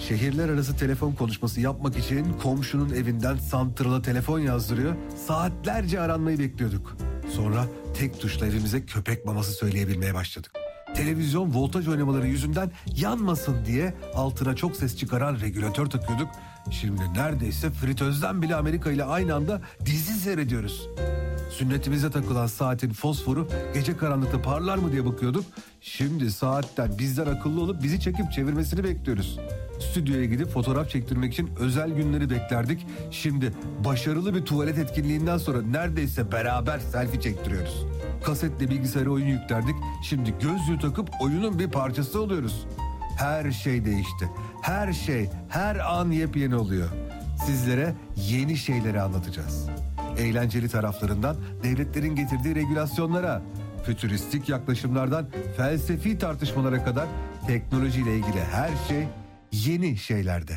Şehirler arası telefon konuşması yapmak için komşunun evinden santrala telefon yazdırıyor, saatlerce aranmayı bekliyorduk. Sonra tek tuşla evimize köpek maması söyleyebilmeye başladık. Televizyon voltaj oynamaları yüzünden yanmasın diye altına çok ses çıkaran regülatör takıyorduk. Şimdi neredeyse fritözden bile Amerika ile aynı anda dizi seyrediyoruz. Sünnetimize takılan saatin fosforu gece karanlıkta parlar mı diye bakıyorduk. Şimdi saatten bizden akıllı olup bizi çekip çevirmesini bekliyoruz. Stüdyoya gidip fotoğraf çektirmek için özel günleri beklerdik. Şimdi başarılı bir tuvalet etkinliğinden sonra neredeyse beraber selfie çektiriyoruz. Kasetle bilgisayara oyun yüklerdik. Şimdi gözlüğü takıp oyunun bir parçası oluyoruz. Her şey değişti. Her şey, her an yepyeni oluyor. Sizlere yeni şeyleri anlatacağız. Eğlenceli taraflarından devletlerin getirdiği regülasyonlara, fütüristik yaklaşımlardan felsefi tartışmalara kadar teknolojiyle ilgili her şey yeni şeylerde.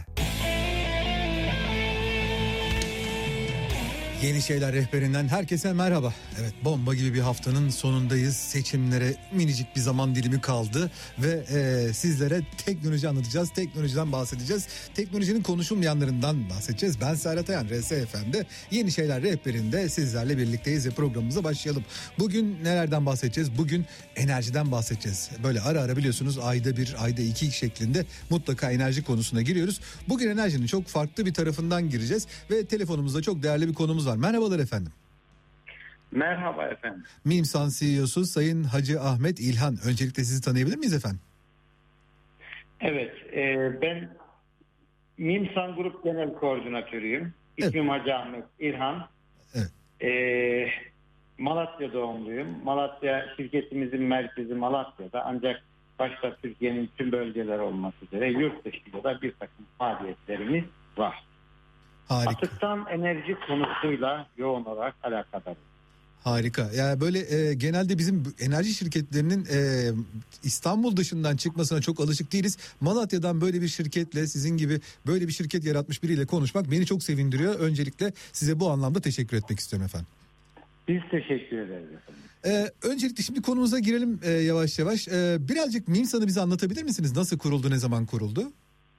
Yeni Şeyler Rehberinden herkese merhaba. Evet, bomba gibi bir haftanın sonundayız. Seçimlere minicik bir zaman dilimi kaldı ve sizlere teknoloji anlatacağız. Teknolojiden bahsedeceğiz. Teknolojinin konuşulmayanlarından bahsedeceğiz. Ben Serhat Ayan, RSFM'de Yeni Şeyler Rehberi'nde sizlerle birlikteyiz ve programımıza başlayalım. Bugün nelerden bahsedeceğiz? Bugün enerjiden bahsedeceğiz. Böyle ara ara biliyorsunuz ayda bir, ayda iki şeklinde mutlaka enerji konusuna giriyoruz. Bugün enerjinin çok farklı bir tarafından gireceğiz ve telefonumuzda çok değerli bir konumuz var. Merhabalar efendim. Merhaba efendim. Mimsan CEO'su Sayın Hacı Ahmet İlhan. Öncelikle sizi tanıyabilir miyiz efendim? Evet, ben Mimsan Grup Genel Koordinatörüyüm. İsmim Hacı Ahmet İlhan. Evet. Malatya doğumluyum. Malatya, şirketimizin merkezi Malatya'da, ancak başta Türkiye'nin tüm bölgeleri olmak üzere yurt dışında da bir takım faaliyetlerimiz var. Harika. Atıktan enerji konusuyla yoğun olarak alakadarız. Harika. Yani böyle genelde bizim enerji şirketlerinin İstanbul dışından çıkmasına çok alışık değiliz. Malatya'dan böyle bir şirketle, sizin gibi böyle bir şirket yaratmış biriyle konuşmak beni çok sevindiriyor. Öncelikle size bu anlamda teşekkür etmek istiyorum efendim. Biz teşekkür ederiz efendim. Öncelikle şimdi konumuza girelim yavaş yavaş. Birazcık Mimsan'ı bize anlatabilir misiniz? Nasıl kuruldu, ne zaman kuruldu?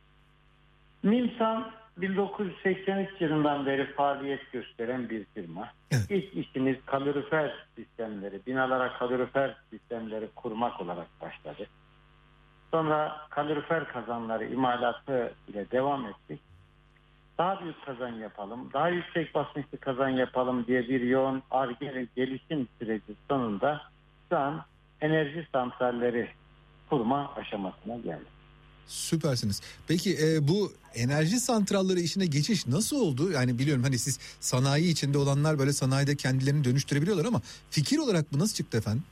Mimsan 1983 yılından beri faaliyet gösteren bir firma. Evet. İlk işimiz kalorifer sistemleri, binalara kalorifer sistemleri kurmak olarak başladı. Sonra kalorifer kazanları imalatı ile devam ettik. Daha büyük kazan yapalım, daha yüksek basınçlı kazan yapalım diye bir yoğun Ar-Ge ve gelişim süreci sonunda şu an enerji santralleri kurma aşamasına geldik. Süpersiniz. Peki bu enerji santralları işine geçiş nasıl oldu? Yani biliyorum hani siz sanayi içinde olanlar böyle sanayide kendilerini dönüştürebiliyorlar ama fikir olarak bu nasıl çıktı efendim?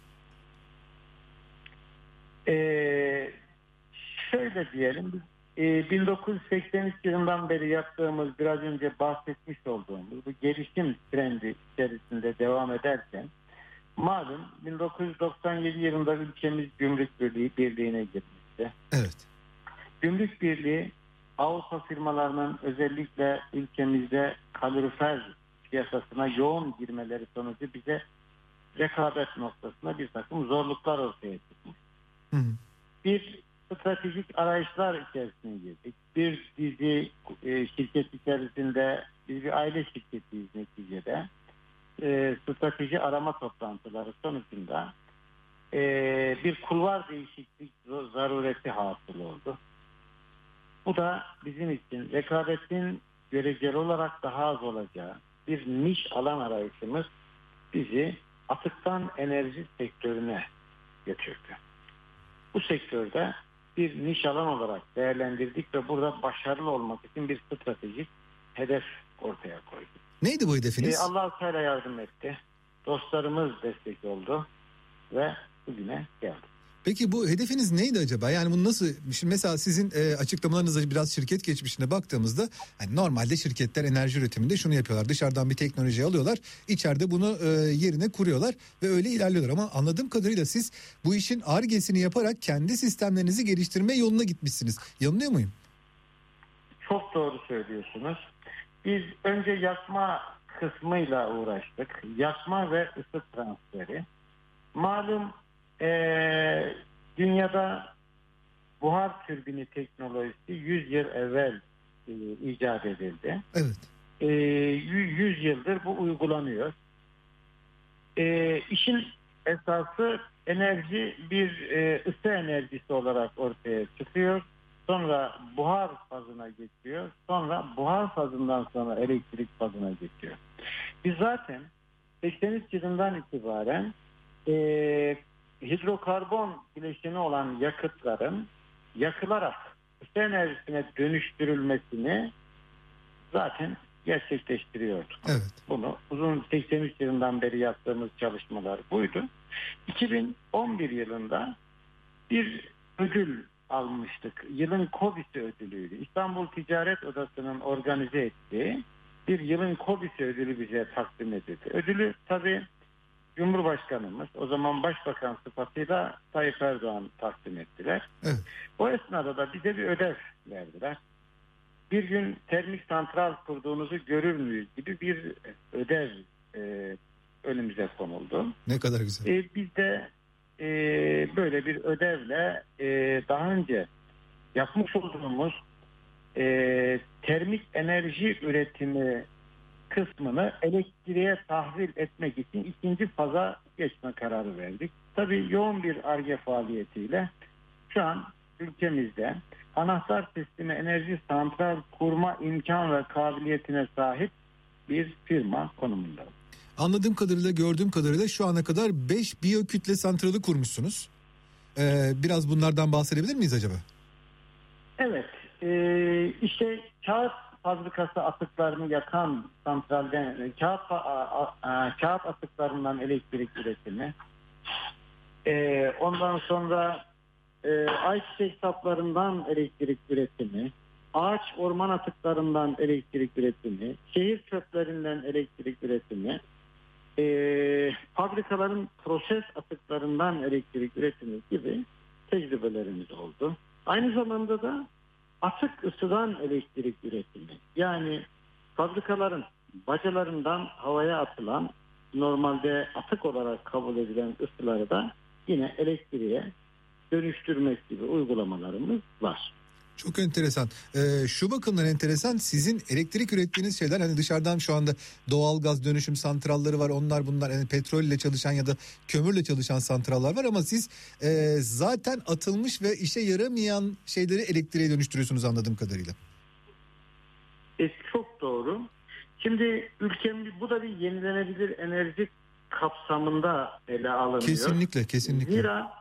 Şöyle diyelim, biz 1983 yılından beri yaptığımız, biraz önce bahsetmiş olduğumuz bu gelişim trendi içerisinde devam ederken, malum 1997 yılında ülkemiz Gümrük Birliği'ne girmişti. Evet. Gümrük Birliği Avrupa firmalarının özellikle ülkemizde kalorifer piyasasına yoğun girmeleri sonucu bize rekabet noktasında bir takım zorluklar ortaya çıkmış. Hı. Bir stratejik arayışlar içerisine girdik. Bir dizi şirket içerisinde, biz bir aile şirketiyiz neticede. Strateji arama toplantıları sonucunda bir kulvar değişiklik zarureti hasıl oldu. Bu da bizim için rekabetin göreceli olarak daha az olacağı bir niş alan arayışımız bizi atıktan enerji sektörüne götürdü. Bu sektörde bir niş alan olarak değerlendirdik ve burada başarılı olmak için bir stratejik hedef ortaya koyduk. Neydi bu hedefiniz? Allah-u Teala yardım etti. Dostlarımız destek oldu ve bugüne geldik. Peki bu hedefiniz neydi acaba? Yani bu nasıl? Şimdi mesela sizin açıklamalarınızda biraz şirket geçmişine baktığımızda yani normalde şirketler enerji üretiminde şunu yapıyorlar. Dışarıdan bir teknoloji alıyorlar. İçeride bunu yerine kuruyorlar ve öyle ilerliyorlar. Ama anladığım kadarıyla siz bu işin Ar-Ge'sini yaparak kendi sistemlerinizi geliştirme yoluna gitmişsiniz. Yanılıyor muyum? Çok doğru söylüyorsunuz. Biz önce yakma kısmıyla uğraştık. Yakma ve ısı transferi. Malum dünyada buhar türbini teknolojisi 100 yıl evvel icat edildi. Evet. 100 yıldır bu uygulanıyor. İşin esası enerji bir ısı enerjisi olarak ortaya çıkıyor. Sonra buhar fazına geçiyor. Sonra buhar fazından sonra elektrik fazına geçiyor. Biz zaten 83 yılından itibaren hidrokarbon bileşeni olan yakıtların yakılarak ısı enerjisine dönüştürülmesini zaten gerçekleştiriyorduk. Evet. Bunu uzun 83 yılından beri yaptığımız çalışmalar buydu. 2011 yılında bir ödül almıştık. Yılın KOBİ'si ödülüydü. İstanbul Ticaret Odası'nın organize ettiği bir yılın KOBİ'si ödülü bize takdim edildi. Ödülü tabii Cumhurbaşkanımız, o zaman Başbakan sıfatıyla Tayyip Erdoğan takdim ettiler. Evet. O esnada da bize bir ödev verdiler. Bir gün termik santral kurduğunuzu görür müyüz gibi bir ödev önümüze konuldu. Ne kadar güzel. Biz de böyle bir ödevle daha önce yapmış olduğumuz termik enerji üretimi kısmını elektriğe tahvil etmek için ikinci faza geçme kararı verdik. Tabii yoğun bir Ar-Ge faaliyetiyle şu an ülkemizde anahtar sistemi enerji santral kurma imkan ve kabiliyetine sahip bir firma konumunda. Anladığım kadarıyla, gördüğüm kadarıyla şu ana kadar 5 biyokütle santralı kurmuşsunuz. Biraz bunlardan bahsedebilir miyiz acaba? Evet. İşte kağıt fabrikası atıklarını yakan santralden kağıt atıklarından elektrik üretimi. Ondan sonra ayçiçek saplarından elektrik üretimi, ağaç orman atıklarından elektrik üretimi, şehir çöplerinden elektrik üretimi, fabrikaların proses atıklarından elektrik üretimi gibi tecrübelerimiz oldu. Aynı zamanda da atık ısıdan elektrik üretimi. Yani fabrikaların bacalarından havaya atılan normalde atık olarak kabul edilen ısıları da yine elektriğe dönüştürmek gibi uygulamalarımız var. Çok enteresan. Şu bakımdan enteresan, sizin elektrik ürettiğiniz şeyler, hani dışarıdan şu anda doğalgaz dönüşüm santralları var, onlar bunlar, yani petrolle çalışan ya da kömürle çalışan santrallar var, ama siz zaten atılmış ve işe yaramayan şeyleri elektriğe dönüştürüyorsunuz anladığım kadarıyla. Çok doğru. Şimdi ülkemiz bu da bir yenilenebilir enerji kapsamında ele alınıyor. Kesinlikle, kesinlikle. Zira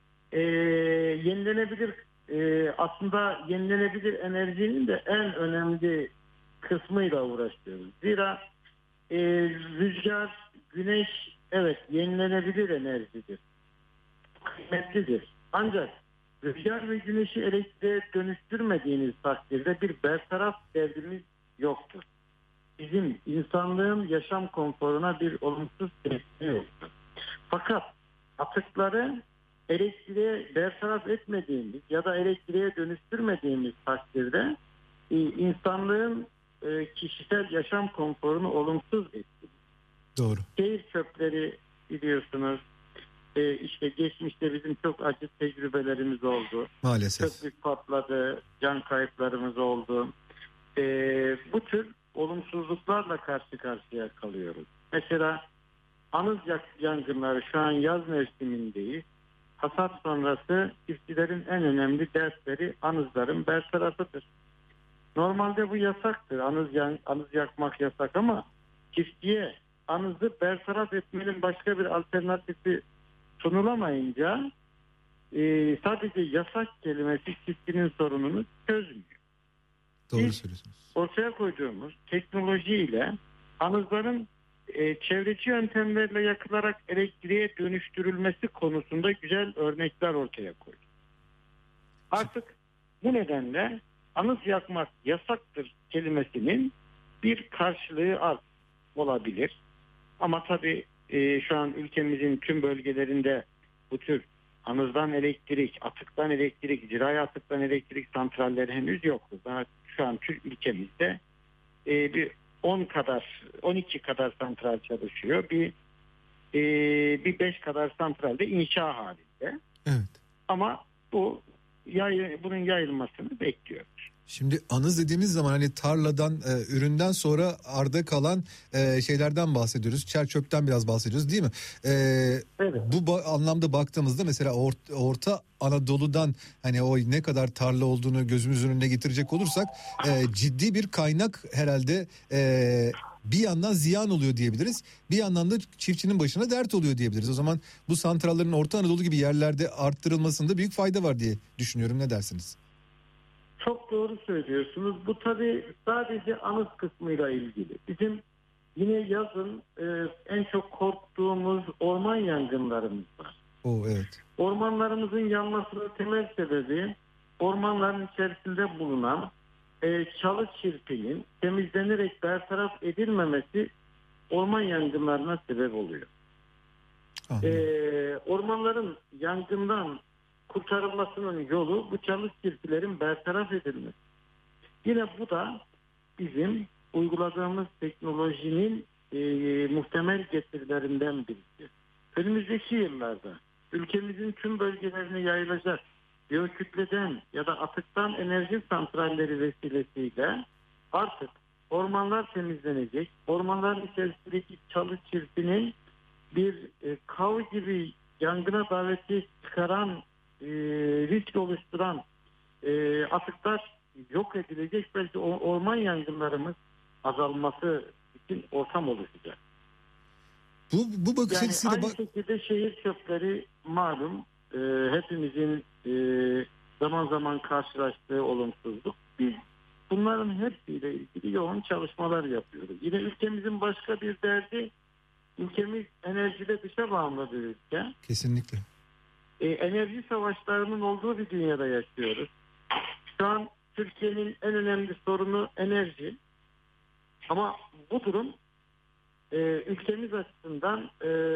aslında yenilenebilir enerjinin de en önemli kısmıyla uğraşıyoruz. Zira rüzgar, güneş evet yenilenebilir enerjidir. Kıymetlidir. Ancak rüzgar ve güneşi elektriğe dönüştürmediğiniz takdirde bir bertaraf derdimiz yoktur. Bizim insanlığın yaşam konforuna bir olumsuz etkisi yoktur. Fakat atıkları elektriğe bertaraf etmediğimiz ya da elektriğe dönüştürmediğimiz takdirde insanlığın kişisel yaşam konforunu olumsuz etkiliyor. Doğru. Şehir çöpleri biliyorsunuz, işte geçmişte bizim çok acı tecrübelerimiz oldu. Maalesef. Çöplük patladı, can kayıplarımız oldu. Bu tür olumsuzluklarla karşı karşıya kalıyoruz. Mesela anız yangınları, şu an yaz mevsimindeyiz. Hasat sonrası çiftçilerin en önemli dersleri anızların bertarafıdır. Normalde bu yasaktır. Anız yakmak yasak ama çiftçiye anızı bertaraf etmenin başka bir alternatifi sunulamayınca sadece yasak kelimesi çiftçinin sorununu çözmüyor. Doğru Biz söylüyorsunuz. ortaya koyduğumuz teknolojiyle anızların çevreci yöntemlerle yakılarak elektriğe dönüştürülmesi konusunda güzel örnekler ortaya koyduk. Artık bu nedenle anız yakmak yasaktır kelimesinin bir karşılığı olabilir. Ama tabii şu an ülkemizin tüm bölgelerinde bu tür anızdan elektrik, atıktan elektrik, zirai atıktan elektrik santralleri henüz yok. Daha şu an Türk ülkemizde bir 12 kadar santral çalışıyor. Bir 5 kadar santral de inşa halinde. Evet. Ama bu bunun yayılmasını bekliyoruz. Şimdi anız dediğimiz zaman hani tarladan, üründen sonra arda kalan şeylerden bahsediyoruz. Çer çöpten biraz bahsediyoruz değil mi? Evet. Bu anlamda baktığımızda mesela Orta Anadolu'dan hani o ne kadar tarla olduğunu gözümüzün önüne getirecek olursak ciddi bir kaynak herhalde bir yandan ziyan oluyor diyebiliriz. Bir yandan da çiftçinin başına dert oluyor diyebiliriz. O zaman bu santrallerin Orta Anadolu gibi yerlerde arttırılmasında büyük fayda var diye düşünüyorum. Ne dersiniz? Çok doğru söylüyorsunuz. Bu tabii sadece anıt kısmıyla ilgili. Bizim yine yazın en çok korktuğumuz orman yangınlarımız var. Evet. Ormanlarımızın yanmasının temel sebebi ormanların içerisinde bulunan çalı çirpinin temizlenerek bertaraf edilmemesi orman yangınlarına sebep oluyor. Ormanların yangından kurtarılmasının yolu bu çalı çirpilerin bertaraf edilmesi. Yine bu da bizim uyguladığımız teknolojinin muhtemel getirilerinden birisi. Önümüzdeki yıllarda ülkemizin tüm bölgelerine yayılacak biyokütleden ya da atıktan enerji santralleri vesilesiyle artık ormanlar temizlenecek. Ormanların içerisindeki çalı çirpinin bir kav gibi yangına daveti çıkaran, risk oluşturan atıklar yok edilecek. Belki orman azalması için ortam oluşacak. Bu bakış Yani açısıyla aynı şekilde şehir çöpleri malum hepimizin zaman zaman karşılaştığı olumsuzluk. Biz bunların hepsiyle ilgili yoğun çalışmalar yapıyoruz. Yine ülkemizin başka bir derdi, ülkemiz enerjide dışa bağımlı bir ülke. Kesinlikle. Enerji savaşlarının olduğu bir dünyada yaşıyoruz. Şu an Türkiye'nin en önemli sorunu enerji. Ama bu durum ülkemiz açısından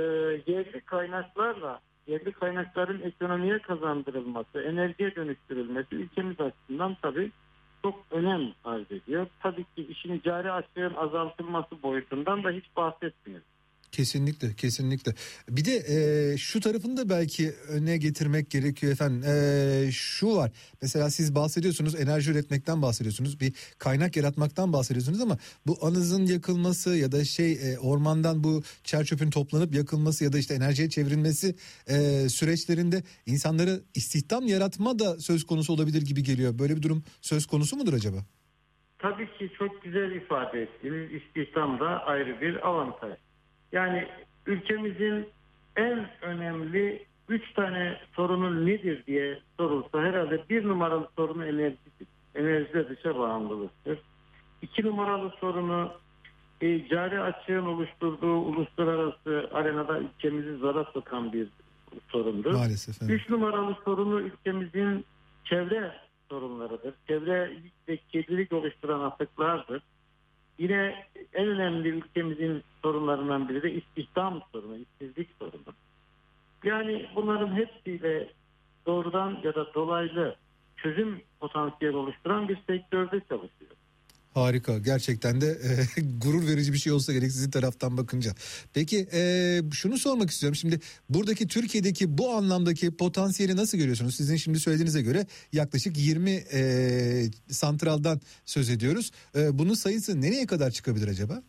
yerli kaynakların ekonomiye kazandırılması, enerjiye dönüştürülmesi ülkemiz açısından tabii çok önem arz ediyor. Tabii ki işin cari açığın azaltılması boyutundan da hiç bahsetmiyoruz. Kesinlikle, kesinlikle. Bir de şu tarafını da belki öne getirmek gerekiyor efendim. Şu var. Mesela siz bahsediyorsunuz, enerji üretmekten bahsediyorsunuz, bir kaynak yaratmaktan bahsediyorsunuz ama bu anızın yakılması ya da ormandan bu çer çöpün toplanıp yakılması ya da işte enerjiye çevrilmesi süreçlerinde insanları istihdam yaratma da söz konusu olabilir gibi geliyor. Böyle bir durum söz konusu mudur acaba? Tabii ki çok güzel ifade ettiniz. İstihdam da ayrı bir avantaj. Yani ülkemizin en önemli 3 tane sorunu nedir diye sorulsa herhalde 1 numaralı sorunu enerjidir. Enerjide dışa bağımlılıktır. 2 numaralı sorunu cari açığın oluşturduğu uluslararası arenada ülkemizi zora sokan bir sorundur. Maalesef. Evet. 3 numaralı sorunu ülkemizin çevre sorunlarıdır. Çevre ve kirlilik oluşturan atıklardır. Yine en önemli ülkemizin sorunlarından biri de istihdam sorunu, işsizlik sorunu. Yani bunların hepsiyle doğrudan ya da dolaylı çözüm potansiyeli oluşturan bir sektörde çalışıyor. Harika, gerçekten de gurur verici bir şey olsa gerek sizin taraftan bakınca. Peki şunu sormak istiyorum. Şimdi buradaki Türkiye'deki bu anlamdaki potansiyeli nasıl görüyorsunuz? Sizin şimdi söylediğinize göre yaklaşık 20 santraldan söz ediyoruz. Bunun sayısı nereye kadar çıkabilir acaba?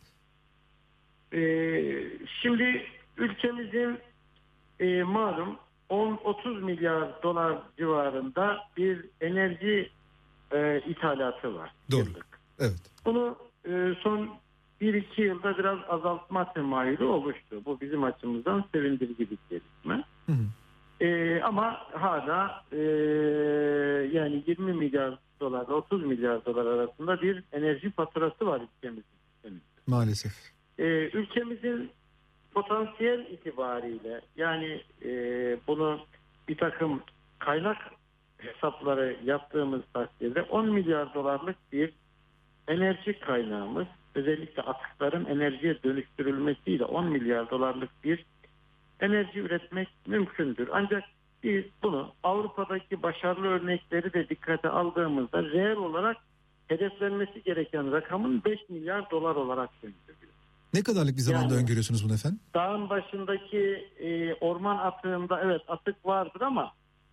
Şimdi ülkemizin malum 10-30 milyar dolar civarında bir enerji ithalatı var. Doğru. Yıllık. Evet. Bunu son 1-2 yılda biraz azaltma temayülü oluştu. Bu bizim açımızdan sevindirici bir gelişme. Hı hı. Ama hala yani 20 milyar dolar 30 milyar dolar arasında bir enerji faturası var ülkemizin. Maalesef. Ülkemizin potansiyel itibariyle yani bunu bir takım kaynak hesapları yaptığımız takdirde 10 milyar dolarlık bir enerji kaynağımız, özellikle atıkların enerjiye dönüştürülmesiyle 10 milyar dolarlık bir enerji üretmek mümkündür. Ancak biz bunu Avrupa'daki başarılı örnekleri de dikkate aldığımızda reel olarak hedeflenmesi gereken rakamın 5 milyar dolar olarak öngörüyoruz. Ne kadarlık bir zamanda öngörüyorsunuz bunu efendim? Dağın başındaki orman atığında evet atık vardır ama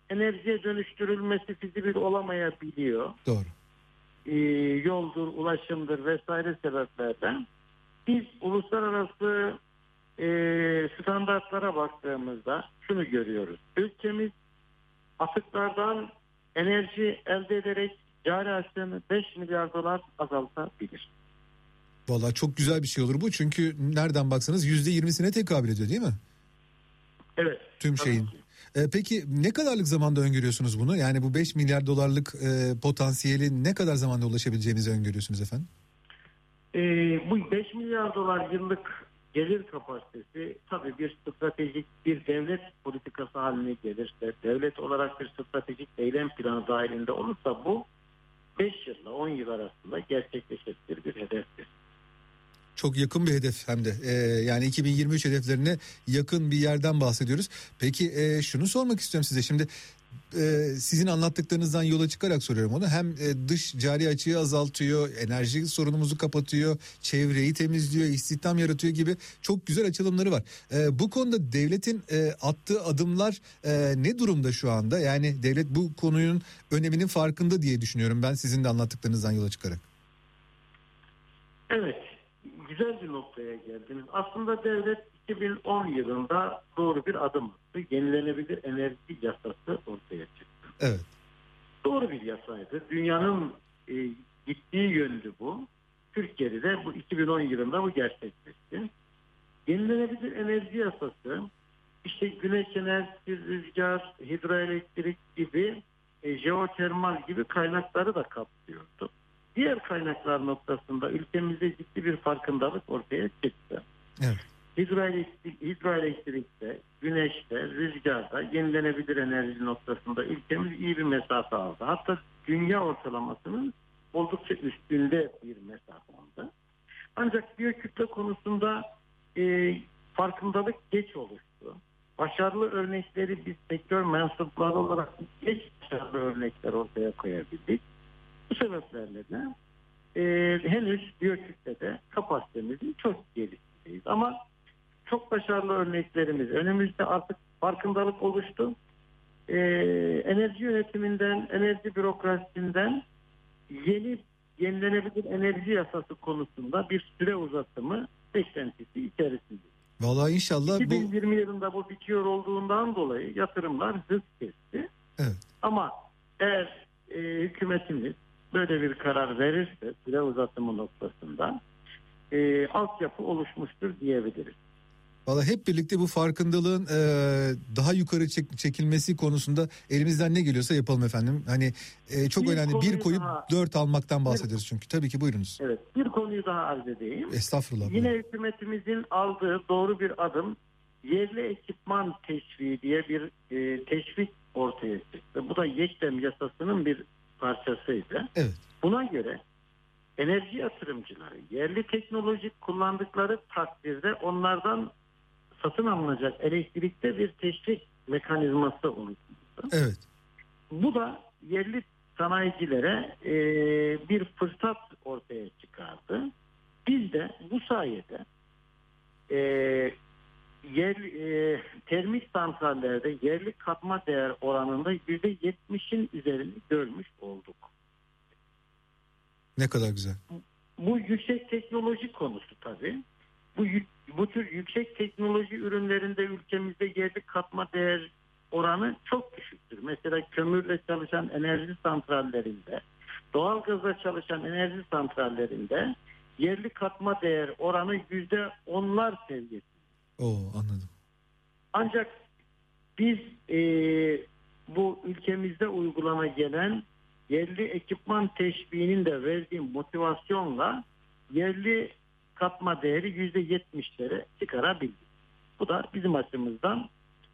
enerjiye dönüştürülmesi fizibil olamayabiliyor. Doğru. Yoldur, ulaşımdır vesaire sebeplerden. Biz uluslararası standartlara baktığımızda şunu görüyoruz. Ülkemiz atıklardan enerji elde ederek cari açığını 5 milyar dolar azaltabilir. Vallahi çok güzel bir şey olur bu. Çünkü nereden baksanız %20'sine tekabül ediyor değil mi? Evet. Tüm şeyin. Peki ne kadarlık zamanda öngörüyorsunuz bunu? Yani bu 5 milyar dolarlık potansiyeli ne kadar zamanda ulaşabileceğinizi öngörüyorsunuz efendim? Bu 5 milyar dolar yıllık gelir kapasitesi tabii bir stratejik bir devlet politikası haline gelirse, devlet olarak bir stratejik eylem planı dahilinde olursa bu 5 yılla 10 yıl arasında gerçekleşebilir bir hedeftir. Çok yakın bir hedef hem de. Yani 2023 hedeflerine yakın bir yerden bahsediyoruz. Peki şunu sormak istiyorum size. Şimdi sizin anlattıklarınızdan yola çıkarak soruyorum onu. Hem dış cari açığı azaltıyor, enerji sorunumuzu kapatıyor, çevreyi temizliyor, istihdam yaratıyor gibi çok güzel açılımları var. Bu konuda devletin attığı adımlar ne durumda şu anda? Yani devlet bu konunun öneminin farkında diye düşünüyorum ben sizin de anlattıklarınızdan yola çıkarak. Evet, güzel bir noktaya geldiniz. Aslında devlet 2010 yılında doğru bir adım attı. Yenilenebilir enerji yasası ortaya çıktı. Evet. Doğru bir yasaydı. Dünyanın gittiği yöndü bu. Türkiye'de de bu 2010 yılında bu gerçekleşti. Yenilenebilir enerji yasası işte güneş enerjisi, rüzgar, hidroelektrik gibi jeotermal gibi kaynakları da kapsıyordu. Diğer kaynaklar noktasında ülkemizde ciddi bir farkındalık ortaya çıktı. Evet. Hidroelektrikte, güneşte, rüzgarda, yenilenebilir enerji noktasında ülkemiz iyi bir mesafe aldı. Hatta dünya ortalamasının oldukça üstünde bir mesafe aldı. Ancak biyokütle konusunda farkındalık geç oluştu. Başarılı örnekleri biz sektör mensupları olarak geç başarılı örnekler ortaya koyabildik. Bu sebeplerle de henüz biyokütlede kapasitemizin çok gerisindeyiz. Ama çok başarılı örneklerimiz önümüzde artık farkındalık oluştu. Enerji yönetiminden, enerji bürokrasisinden yenilenebilir enerji yasası konusunda bir süre uzatımı beklentisi içerisinde. Vallahi inşallah 2020 yılında bu bitiyor olduğundan dolayı yatırımlar hız kesti. Evet. Ama eğer hükümetimiz böyle bir karar verirse süre uzatımı noktasında altyapı oluşmuştur diyebiliriz. Valla hep birlikte bu farkındalığın daha yukarı çekilmesi konusunda elimizden ne geliyorsa yapalım efendim. Hani çok Bir önemli. Bir koyup daha, 4 almaktan bahsediyoruz çünkü. Tabii ki buyurunuz. Evet, bir konuyu daha arz edeyim. Estağfurullah. Yine hükümetimizin aldığı doğru bir adım yerli ekipman teşviği diye bir teşvik ortaya çıktı. Bu da YEKDEM yasasının bir parçasıydı. Evet. Buna göre enerji yatırımcıları yerli teknoloji kullandıkları takdirde onlardan satın alınacak elektrikte bir teşvik mekanizması oluşturdu. Evet. Bu da yerli sanayicilere bir fırsat ortaya çıkardı. Biz de bu sayede termik santrallerde yerli katma değer oranında %70'in üzerini görmüş olduk. Ne kadar güzel. Bu yüksek teknoloji konusu tabii. Bu tür yüksek teknoloji ürünlerinde ülkemizde yerli katma değer oranı çok düşüktür. Mesela kömürle çalışan enerji santrallerinde, doğalgazla çalışan enerji santrallerinde yerli katma değer oranı %10'lar seviyesinde. Anladım. Ancak biz bu ülkemizde uygulana gelen yerli ekipman teşviğinin de verdiği motivasyonla yerli katma değeri %70'lere çıkarabildik. Bu da bizim açımızdan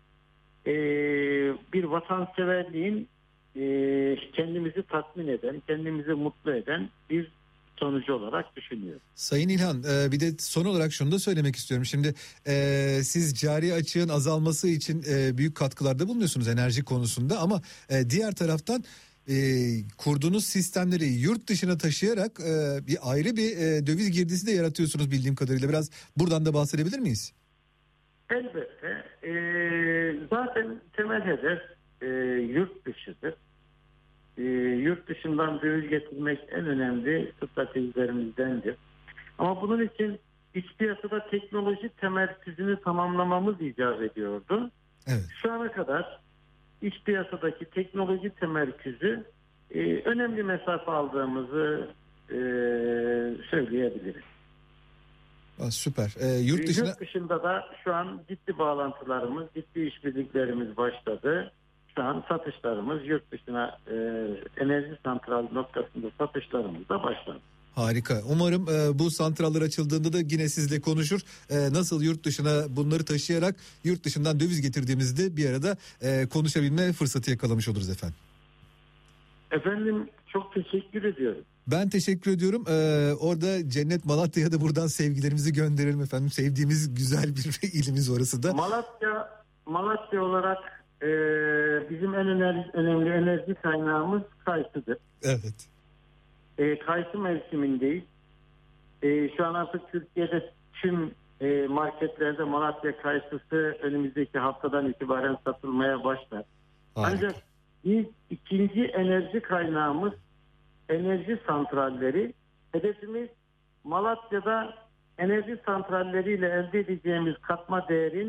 bir vatanseverliğin kendimizi tatmin eden, kendimizi mutlu eden bir sonucu olarak düşünüyorum. Sayın İlhan, bir de son olarak şunu da söylemek istiyorum. Şimdi siz cari açığın azalması için büyük katkılarda bulunuyorsunuz enerji konusunda ama diğer taraftan kurduğunuz sistemleri yurt dışına taşıyarak bir ayrı bir döviz girdisi de yaratıyorsunuz bildiğim kadarıyla. Biraz buradan da bahsedebilir miyiz? Elbette. Zaten temel hedef yurt dışıdır. Yurt dışından döviz getirmek en önemli stratejilerimizdendir. Ama bunun için iç piyasada teknoloji temerküzünü tamamlamamız icap ediyordu. Evet. Şu ana kadar iç piyasadaki teknoloji temerküzü önemli mesafe aldığımızı söyleyebiliriz. Süper. Yurt dışında da şu an ciddi bağlantılarımız, ciddi işbirliklerimiz başladı. Şu an satışlarımız yurt dışına enerji santral noktasında satışlarımız da başladı. Harika. Umarım bu santrallar açıldığında da yine sizle konuşur. Nasıl yurt dışına bunları taşıyarak yurt dışından döviz getirdiğimizde bir arada konuşabilme fırsatı yakalamış oluruz efendim. Efendim çok teşekkür ediyorum. Ben teşekkür ediyorum. Orada Cennet Malatya'ya da buradan sevgilerimizi gönderelim efendim. Sevdiğimiz güzel bir ilimiz orası da. Malatya olarak bizim en önemli enerji kaynağımız kayısıdır. Evet. Kayısı mevsimindeyiz. Şu an artık Türkiye'de tüm marketlerde Malatya kayısısı önümüzdeki haftadan itibaren satılmaya başlar. Harika. Ancak biz ikinci enerji kaynağımız enerji santralleri. Hedefimiz Malatya'da enerji santralleriyle elde edeceğimiz katma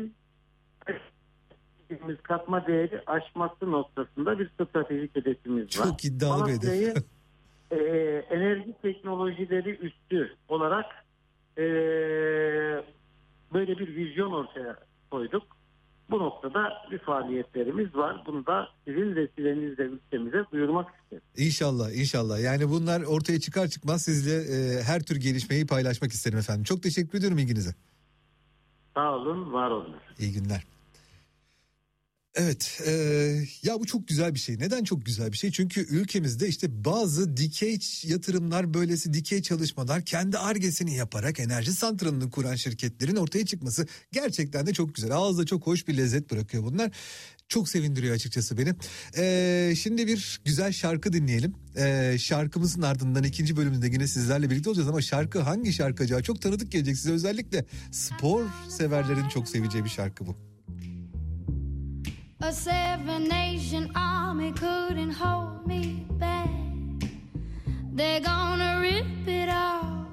değeri aşması noktasında bir stratejik hedefimiz var. Çok iddialı bir hedef. Enerji teknolojileri üstü olarak böyle bir vizyon ortaya koyduk. Bu noktada bir faaliyetlerimiz var. Bunu da sizin vesilenizle ülkemize duyurmak isterim. İnşallah. Yani bunlar ortaya çıkar çıkmaz sizle her tür gelişmeyi paylaşmak isterim efendim. Çok teşekkür ediyorum ilginize. Sağ olun, var olun. İyi günler. Evet, ya bu çok güzel bir şey. Neden çok güzel bir şey? Çünkü ülkemizde işte bazı dikey yatırımlar, böylesi dikey çalışmalar, kendi Ar-Ge'sini yaparak enerji santralını kuran şirketlerin ortaya çıkması gerçekten de çok güzel. Ağızda çok hoş bir lezzet bırakıyor bunlar. Çok sevindiriyor açıkçası beni. Şimdi bir güzel şarkı dinleyelim. Şarkımızın ardından ikinci bölümünde yine sizlerle birlikte olacağız ama şarkı hangi şarkı acaba? Çok tanıdık gelecek size, özellikle spor severlerin çok seveceği bir şarkı bu. A seven-nation army couldn't hold me back. They're gonna rip it off,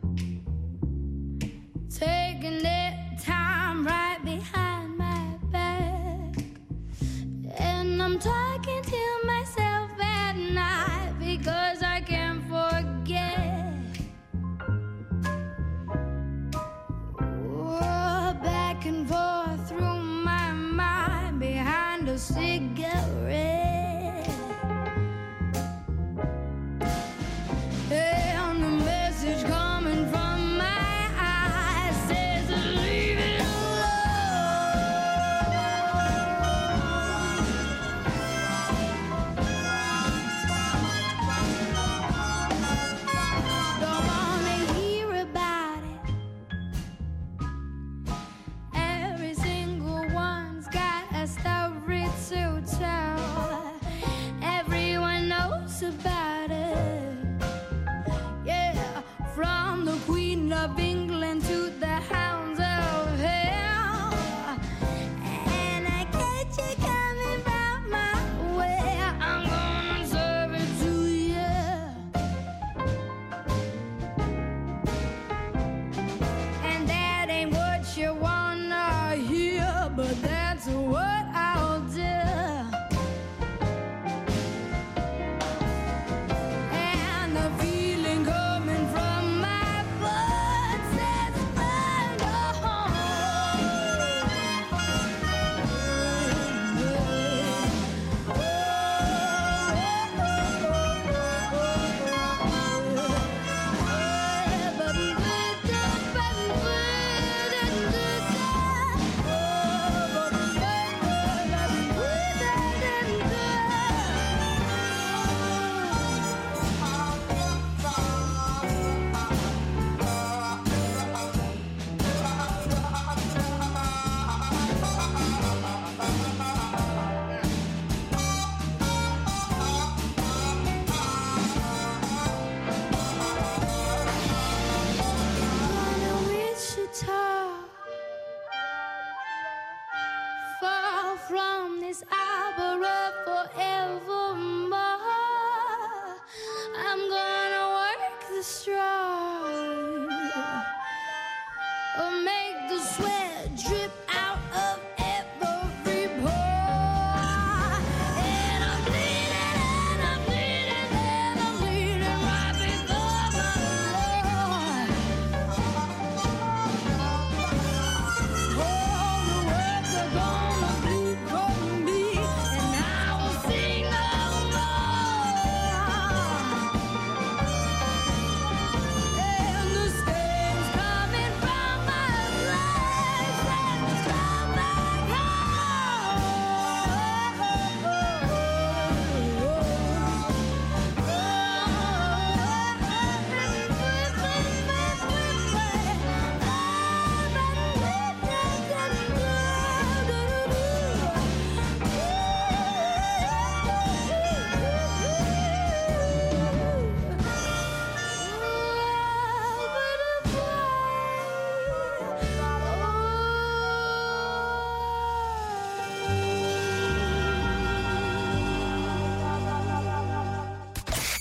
taking their time right behind my back. And I'm talking to myself at night because I can't forget. Oh, back and forth through my mind behind a cigarette.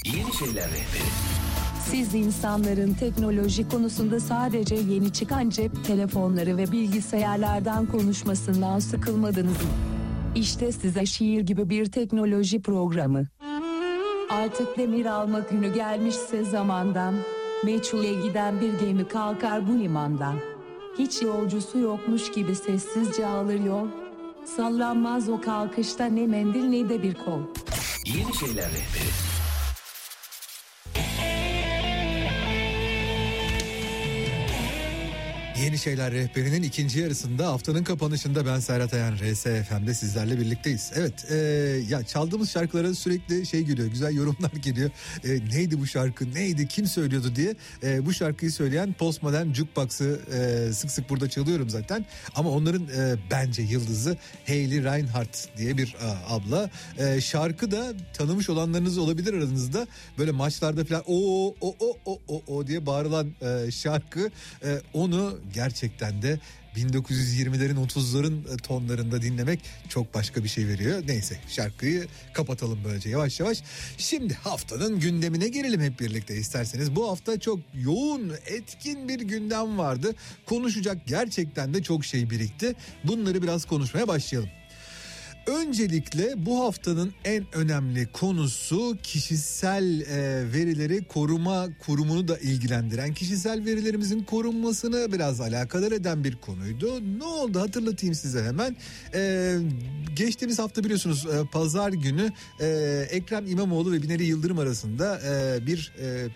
Yeni Şeyler Rehberi. Siz insanların teknoloji konusunda sadece yeni çıkan cep telefonları ve bilgisayarlardan konuşmasından sıkılmadınız mı? İşte size şiir gibi bir teknoloji programı. Artık demir alma günü gelmişse zamandan, meçhule giden bir gemi kalkar bu limandan. Hiç yolcusu yokmuş gibi sessizce alır yol, sallanmaz o kalkışta ne mendil ne de bir kol. Yeni Şeyler Rehberi. Yeni Şeyler Rehberi'nin ikinci yarısında, haftanın kapanışında ben Serhat Ayan, RSFM'de sizlerle birlikteyiz. Evet, ya çaldığımız şarkılara sürekli şey geliyor, güzel yorumlar geliyor. Neydi bu şarkı, neydi, kim söylüyordu diye. Bu şarkıyı söyleyen Postmodern Jukebox'ı sık sık burada çalıyorum zaten. Ama onların bence yıldızı Hayley Reinhardt diye bir abla. Şarkı da tanımış olanlarınız olabilir aranızda. Böyle maçlarda falan o diye bağırılan şarkı. Onu gerçekten de 1920'lerin 30'ların tonlarında dinlemek çok başka bir şey veriyor. Neyse, şarkıyı kapatalım böylece yavaş yavaş. Şimdi haftanın gündemine girelim hep birlikte isterseniz. Bu hafta çok yoğun, etkin bir gündem vardı. Konuşacak gerçekten de çok şey birikti. Bunları biraz konuşmaya başlayalım. Öncelikle bu haftanın en önemli konusu kişisel verileri koruma kurumunu da ilgilendiren, kişisel verilerimizin korunmasını biraz alakadar eden bir konuydu. Ne oldu hatırlatayım size hemen. Geçtiğimiz hafta biliyorsunuz pazar günü Ekrem İmamoğlu ve Binali Yıldırım arasında bir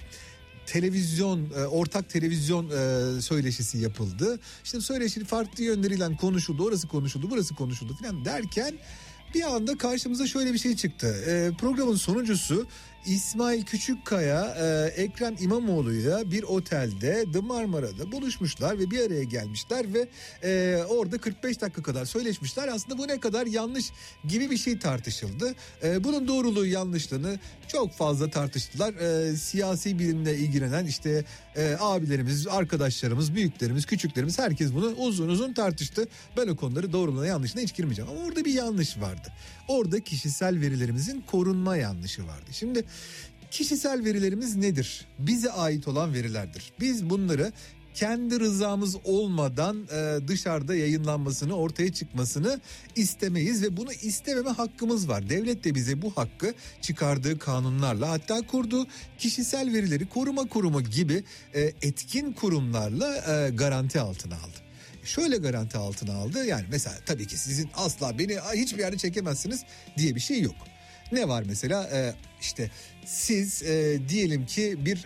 ortak televizyon söyleşisi yapıldı. İşte söyleşi farklı yönleriyle konuşuldu. Orası konuşuldu, burası konuşuldu falan derken bir anda karşımıza şöyle bir şey çıktı. Programın sonuncusu İsmail Küçükkaya Ekrem İmamoğlu'yla bir otelde The Marmara'da buluşmuşlar ve bir araya gelmişler ve orada 45 dakika kadar söyleşmişler. Aslında bu ne kadar yanlış gibi bir şey tartışıldı. Bunun doğruluğu yanlışlığını çok fazla tartıştılar. Siyasi bilimle ilgilenen işte abilerimiz, arkadaşlarımız, büyüklerimiz, küçüklerimiz, herkes bunu uzun uzun tartıştı. Ben o konuları doğruluğuna yanlışına hiç girmeyeceğim ama orada bir yanlış vardı. Orada kişisel verilerimizin korunma yanlışı vardı. Şimdi kişisel verilerimiz nedir? Bize ait olan verilerdir. Biz bunları kendi rızamız olmadan dışarıda yayınlanmasını, ortaya çıkmasını istemeyiz ve bunu istememe hakkımız var. Devlet de bize bu hakkı çıkardığı kanunlarla, hatta kurduğu kişisel verileri koruma kurumu gibi etkin kurumlarla garanti altına aldı. Şöyle garanti altına aldı, yani mesela tabii ki sizin asla beni hiçbir yerde çekemezsiniz diye bir şey yok. Ne var mesela işte siz diyelim ki bir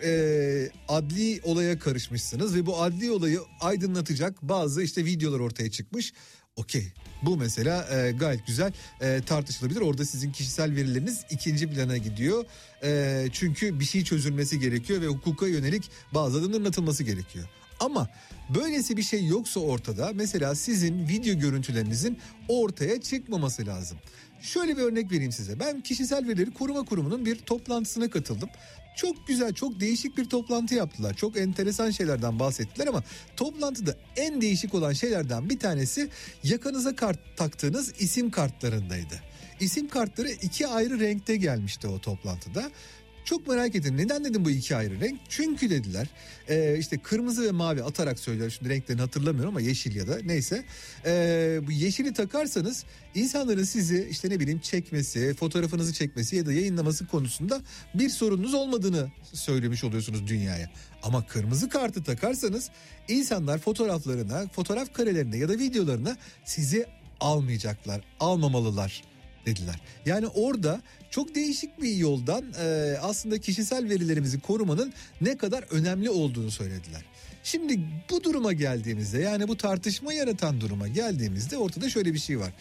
adli olaya karışmışsınız ve bu adli olayı aydınlatacak bazı işte videolar ortaya çıkmış. Okey, bu mesela gayet güzel tartışılabilir. Orada sizin kişisel verileriniz ikinci plana gidiyor. Çünkü bir şey çözülmesi gerekiyor ve hukuka yönelik bazı adımların atılması gerekiyor. Ama böylesi bir şey yoksa ortada, mesela sizin video görüntülerinizin ortaya çıkmaması lazım. Şöyle bir örnek vereyim size. Ben Kişisel Verileri Koruma Kurumu'nun bir toplantısına katıldım. Çok güzel, çok değişik bir toplantı yaptılar. Çok enteresan şeylerden bahsettiler ama toplantıda en değişik olan şeylerden bir tanesi yakanıza kart taktığınız isim kartlarındaydı. İsim kartları iki ayrı renkte gelmişti o toplantıda. Çok merak ettim. Neden dedim bu iki ayrı renk? Çünkü dediler işte kırmızı ve mavi atarak söylüyorum. Şimdi renklerini hatırlamıyorum ama yeşil ya da neyse. Bu yeşili takarsanız insanların sizi işte ne bileyim çekmesi, fotoğrafınızı çekmesi ya da yayınlaması konusunda bir sorununuz olmadığını söylemiş oluyorsunuz dünyaya. Ama kırmızı kartı takarsanız insanlar fotoğraflarına, fotoğraf karelerine ya da videolarına sizi almayacaklar, almamalılar dediler. Yani orada çok değişik bir yoldan aslında kişisel verilerimizi korumanın ne kadar önemli olduğunu söylediler. Şimdi bu duruma geldiğimizde, yani bu tartışma yaratan duruma geldiğimizde ortada şöyle bir şey var.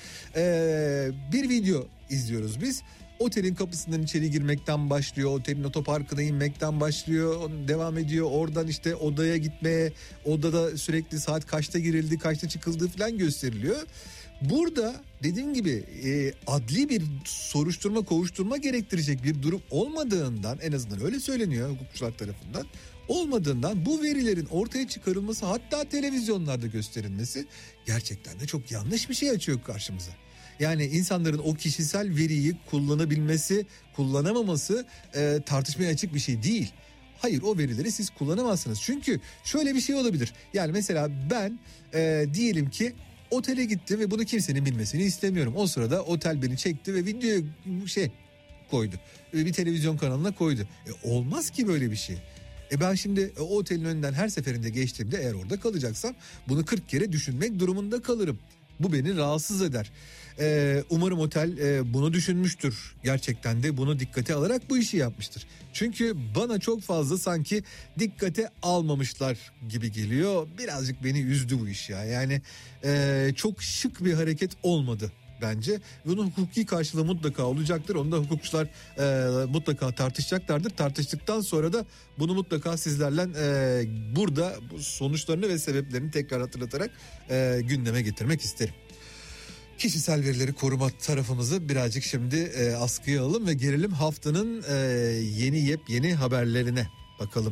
Bir video izliyoruz biz. Otelin kapısından içeri girmekten başlıyor. Otelin otoparkına inmekten başlıyor. Devam ediyor. Oradan işte odaya gitmeye, odada sürekli saat kaçta girildi, kaçta çıkıldığı falan gösteriliyor. Burada dediğim gibi adli bir soruşturma, kovuşturma gerektirecek bir durum olmadığından, en azından öyle söyleniyor hukukçular tarafından, olmadığından bu verilerin ortaya çıkarılması, hatta televizyonlarda gösterilmesi gerçekten de çok yanlış bir şey açıyor karşımıza. Yani insanların o kişisel veriyi kullanabilmesi, kullanamaması tartışmaya açık bir şey değil. Hayır, o verileri siz kullanamazsınız. Çünkü şöyle bir şey olabilir. Yani mesela ben diyelim ki otele gittim ve bunu kimsenin bilmesini istemiyorum. O sırada otel beni çekti ve videoya koydu. Bir televizyon kanalına koydu. Olmaz ki böyle bir şey. Ben şimdi o otelin önünden her seferinde geçtiğimde eğer orada kalacaksam bunu 40 kere düşünmek durumunda kalırım. Bu beni rahatsız eder. Umarım otel bunu düşünmüştür. Gerçekten de bunu dikkate alarak bu işi yapmıştır. Çünkü bana çok fazla sanki dikkate almamışlar gibi geliyor. Birazcık beni üzdü bu iş ya. Yani çok şık bir hareket olmadı bence. Bunun hukuki karşılığı mutlaka olacaktır. Onu da hukukçular mutlaka tartışacaklardır. Tartıştıktan sonra da bunu mutlaka sizlerle burada bu sonuçlarını ve sebeplerini tekrar hatırlatarak gündeme getirmek isterim. Kişisel verileri koruma tarafımızı birazcık şimdi askıya alalım ve gelelim haftanın yepyeni haberlerine bakalım.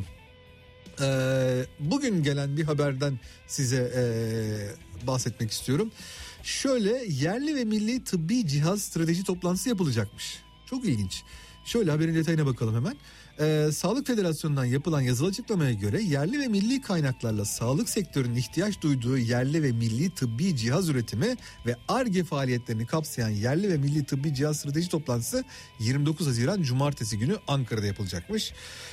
Bugün gelen bir haberden size bahsetmek istiyorum. Şöyle, yerli ve milli tıbbi cihaz strateji toplantısı yapılacakmış. Çok ilginç. Şöyle haberin detayına bakalım hemen. Sağlık Federasyonu'ndan yapılan yazılı açıklamaya göre yerli ve milli kaynaklarla sağlık sektörünün ihtiyaç duyduğu yerli ve milli tıbbi cihaz üretimi ve Ar-Ge faaliyetlerini kapsayan yerli ve milli tıbbi cihaz strateji toplantısı 29 Haziran Cumartesi günü Ankara'da yapılacakmış.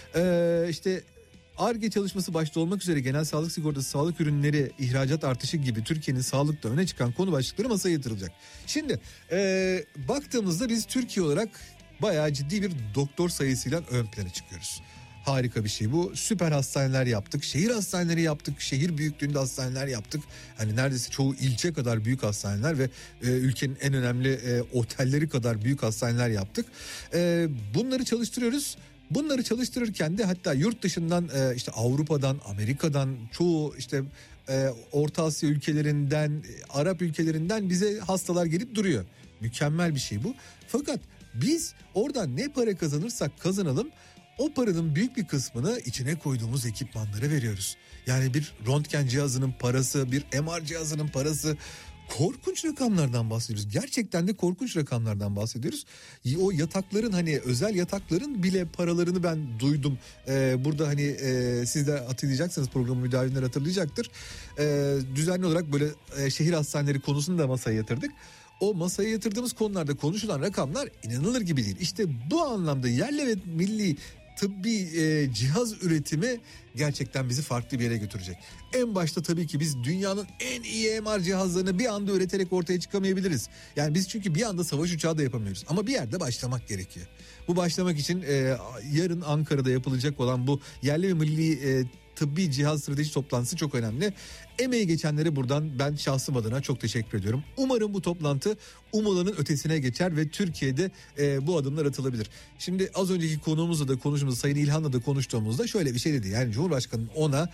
İşte Ar-Ge çalışması başta olmak üzere genel sağlık sigortası, sağlık ürünleri, ihracat artışı gibi Türkiye'nin sağlıkta öne çıkan konu başlıkları masaya yatırılacak. Şimdi baktığımızda biz Türkiye olarak bayağı ciddi bir doktor sayısıyla ön plana çıkıyoruz. Harika bir şey bu. Süper hastaneler yaptık. Şehir hastaneleri yaptık. Şehir büyüklüğünde hastaneler yaptık. Hani neredeyse çoğu ilçe kadar büyük hastaneler ve ülkenin en önemli otelleri kadar büyük hastaneler yaptık. Bunları çalıştırıyoruz. Bunları çalıştırırken de hatta yurt dışından işte Avrupa'dan, Amerika'dan, çoğu işte Orta Asya ülkelerinden, Arap ülkelerinden bize hastalar gelip duruyor. Mükemmel bir şey bu. Fakat biz oradan ne para kazanırsak kazanalım o paranın büyük bir kısmını içine koyduğumuz ekipmanlara veriyoruz. Yani bir röntgen cihazının parası, bir MR cihazının parası, korkunç rakamlardan bahsediyoruz. Gerçekten de korkunç rakamlardan bahsediyoruz. O yatakların, hani özel yatakların bile paralarını ben duydum. Burada hani siz de hatırlayacaksınız, programı müdavimler hatırlayacaktır. Düzenli olarak böyle şehir hastaneleri konusunu da masaya yatırdık. O masaya yatırdığımız konularda konuşulan rakamlar inanılır gibi değil. İşte bu anlamda yerli ve milli tıbbi cihaz üretimi gerçekten bizi farklı bir yere götürecek. En başta tabii ki biz dünyanın en iyi MR cihazlarını bir anda üreterek ortaya çıkamayabiliriz. Yani biz çünkü bir anda savaş uçağı da yapamıyoruz. Ama bir yerde başlamak gerekiyor. Bu başlamak için yarın Ankara'da yapılacak olan bu yerli ve milli tıbbi cihaz strateji toplantısı çok önemli. Emeği geçenlere buradan ben şahsım adına çok teşekkür ediyorum. Umarım bu toplantı umulanın ötesine geçer ve Türkiye'de bu adımlar atılabilir. Şimdi az önceki konuğumuzla da konuştuğumuzda, Sayın İlhan'la da konuştuğumuzda şöyle bir şey dedi. Yani Cumhurbaşkanı'nın ona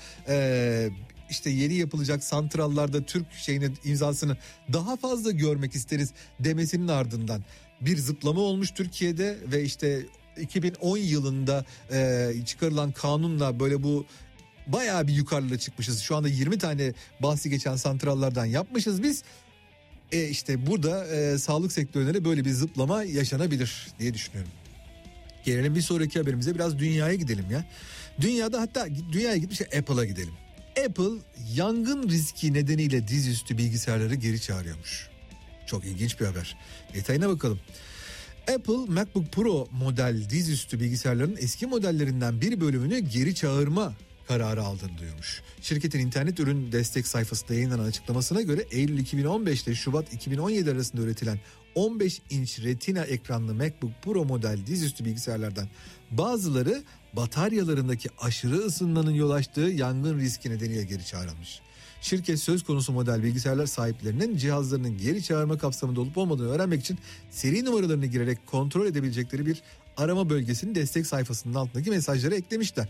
işte yeni yapılacak santrallarda Türk imzasını daha fazla görmek isteriz demesinin ardından bir zıplama olmuş Türkiye'de ve işte 2010 yılında çıkarılan kanunla böyle bu bayağı bir yukarıda çıkmışız. Şu anda 20 tane bahsi geçen santrallardan yapmışız biz. İşte burada sağlık sektöründe böyle bir zıplama yaşanabilir diye düşünüyorum. Gelelim bir sonraki haberimize, biraz dünyaya gidelim ya. Dünyada, hatta dünyaya gitmiş, Apple'a gidelim. Apple yangın riski nedeniyle dizüstü bilgisayarları geri çağırıyormuş. Çok ilginç bir haber. Detayına bakalım. Apple MacBook Pro model dizüstü bilgisayarların eski modellerinden bir bölümünü geri çağırma kararı aldığını duyurmuş. Şirketin internet ürün destek sayfasında yayınlanan açıklamasına göre Eylül 2015 ile Şubat 2017 arasında üretilen 15 inç retina ekranlı MacBook Pro model dizüstü bilgisayarlardan bazıları bataryalarındaki aşırı ısınmanın yol açtığı yangın riski nedeniyle geri çağrılmış. Şirket söz konusu model bilgisayarlar sahiplerinin cihazlarının geri çağırma kapsamında olup olmadığını öğrenmek için seri numaralarını girerek kontrol edebilecekleri bir arama bölgesini destek sayfasının altındaki mesajlara eklemişler.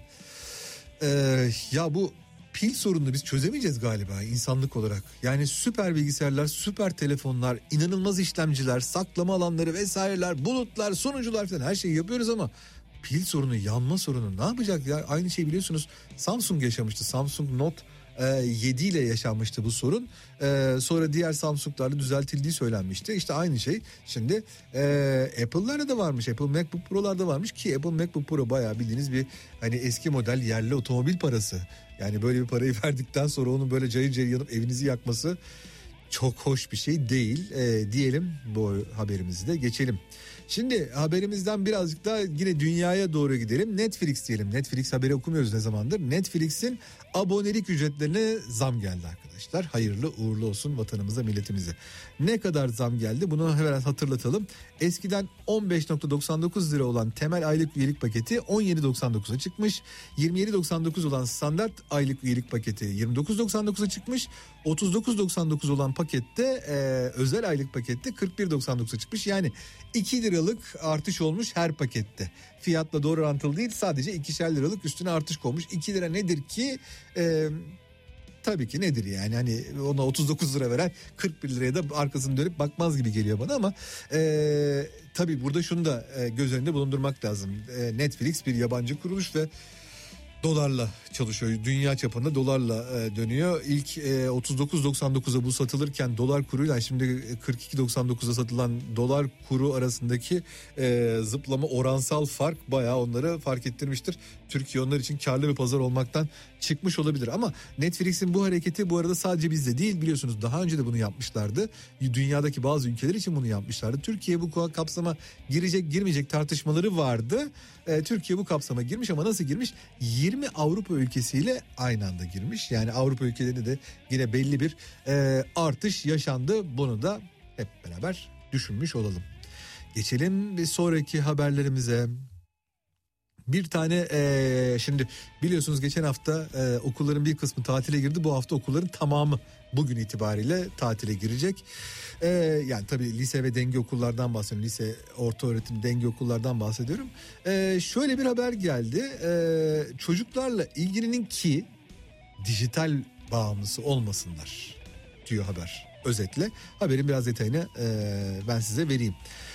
Ya bu pil sorununu biz çözemeyeceğiz galiba insanlık olarak. Yani süper bilgisayarlar, süper telefonlar, inanılmaz işlemciler, saklama alanları vesaireler, bulutlar, sunucular falan her şeyi yapıyoruz ama pil sorunu, yanma sorunu ne yapacak ya? Aynı şey biliyorsunuz Samsung yaşamıştı. Samsung Note 7 ile yaşanmıştı bu sorun. Sonra diğer Samsung'larla düzeltildiği söylenmişti. İşte aynı şey şimdi Apple'larda da varmış. Apple MacBook Pro'larda varmış ki Apple MacBook Pro bayağı bildiğiniz bir hani eski model yerli otomobil parası. Yani böyle bir parayı verdikten sonra onun böyle cayır cayır yanıp evinizi yakması çok hoş bir şey değil. Diyelim bu haberimizi de geçelim. Şimdi haberimizden birazcık daha yine dünyaya doğru gidelim. Netflix diyelim. Netflix haberi okumuyoruz ne zamandır. Netflix'in abonelik ücretlerine zam geldi arkadaşlar. Hayırlı uğurlu olsun vatanımıza, milletimize. Ne kadar zam geldi? Bunu hemen hatırlatalım. Eskiden 15.99 lira olan temel aylık üyelik paketi 17.99'a çıkmış. 27.99 olan standart aylık üyelik paketi 29.99'a çıkmış. 39.99 olan pakette özel aylık pakette 41.99'a çıkmış. Yani 2 liralık artış olmuş her pakette. Fiyatla doğru orantılı değil, sadece 2'şer liralık üstüne artış konmuş. 2 lira nedir ki? Tabii ki nedir yani, hani ona 39 lira veren 41 liraya da arkasını dönüp bakmaz gibi geliyor bana ama tabii burada şunu da göz önünde bulundurmak lazım. Netflix bir yabancı kuruluş ve dolarla çalışıyor. Dünya çapında dolarla dönüyor. İlk 39.99'a bu satılırken dolar kuruyla şimdi 42.99'a satılan dolar kuru arasındaki zıplama, oransal fark bayağı onları fark ettirmiştir. Türkiye onlar için karlı bir pazar olmaktan çıkmış olabilir ama Netflix'in bu hareketi bu arada sadece bizde değil, biliyorsunuz daha önce de bunu yapmışlardı. Dünyadaki bazı ülkeler için bunu yapmışlardı. Türkiye bu kapsama girecek girmeyecek tartışmaları vardı. Türkiye bu kapsama girmiş ama nasıl girmiş? 20 Avrupa ülkesiyle aynı anda girmiş. Yani Avrupa ülkelerinde de yine belli bir artış yaşandı. Bunu da hep beraber düşünmüş olalım. Geçelim bir sonraki haberlerimize. Bir tane şimdi biliyorsunuz geçen hafta okulların bir kısmı tatile girdi. Bu hafta okulların tamamı bugün itibariyle tatile girecek. Yani tabii lise ve denge okullardan bahsediyorum. Lise, orta öğretim, denge okullardan bahsediyorum. Şöyle bir haber geldi. Çocuklarla ilgilinin ki dijital bağımlısı olmasınlar diyor haber. Özetle haberin biraz detayını ben size vereyim.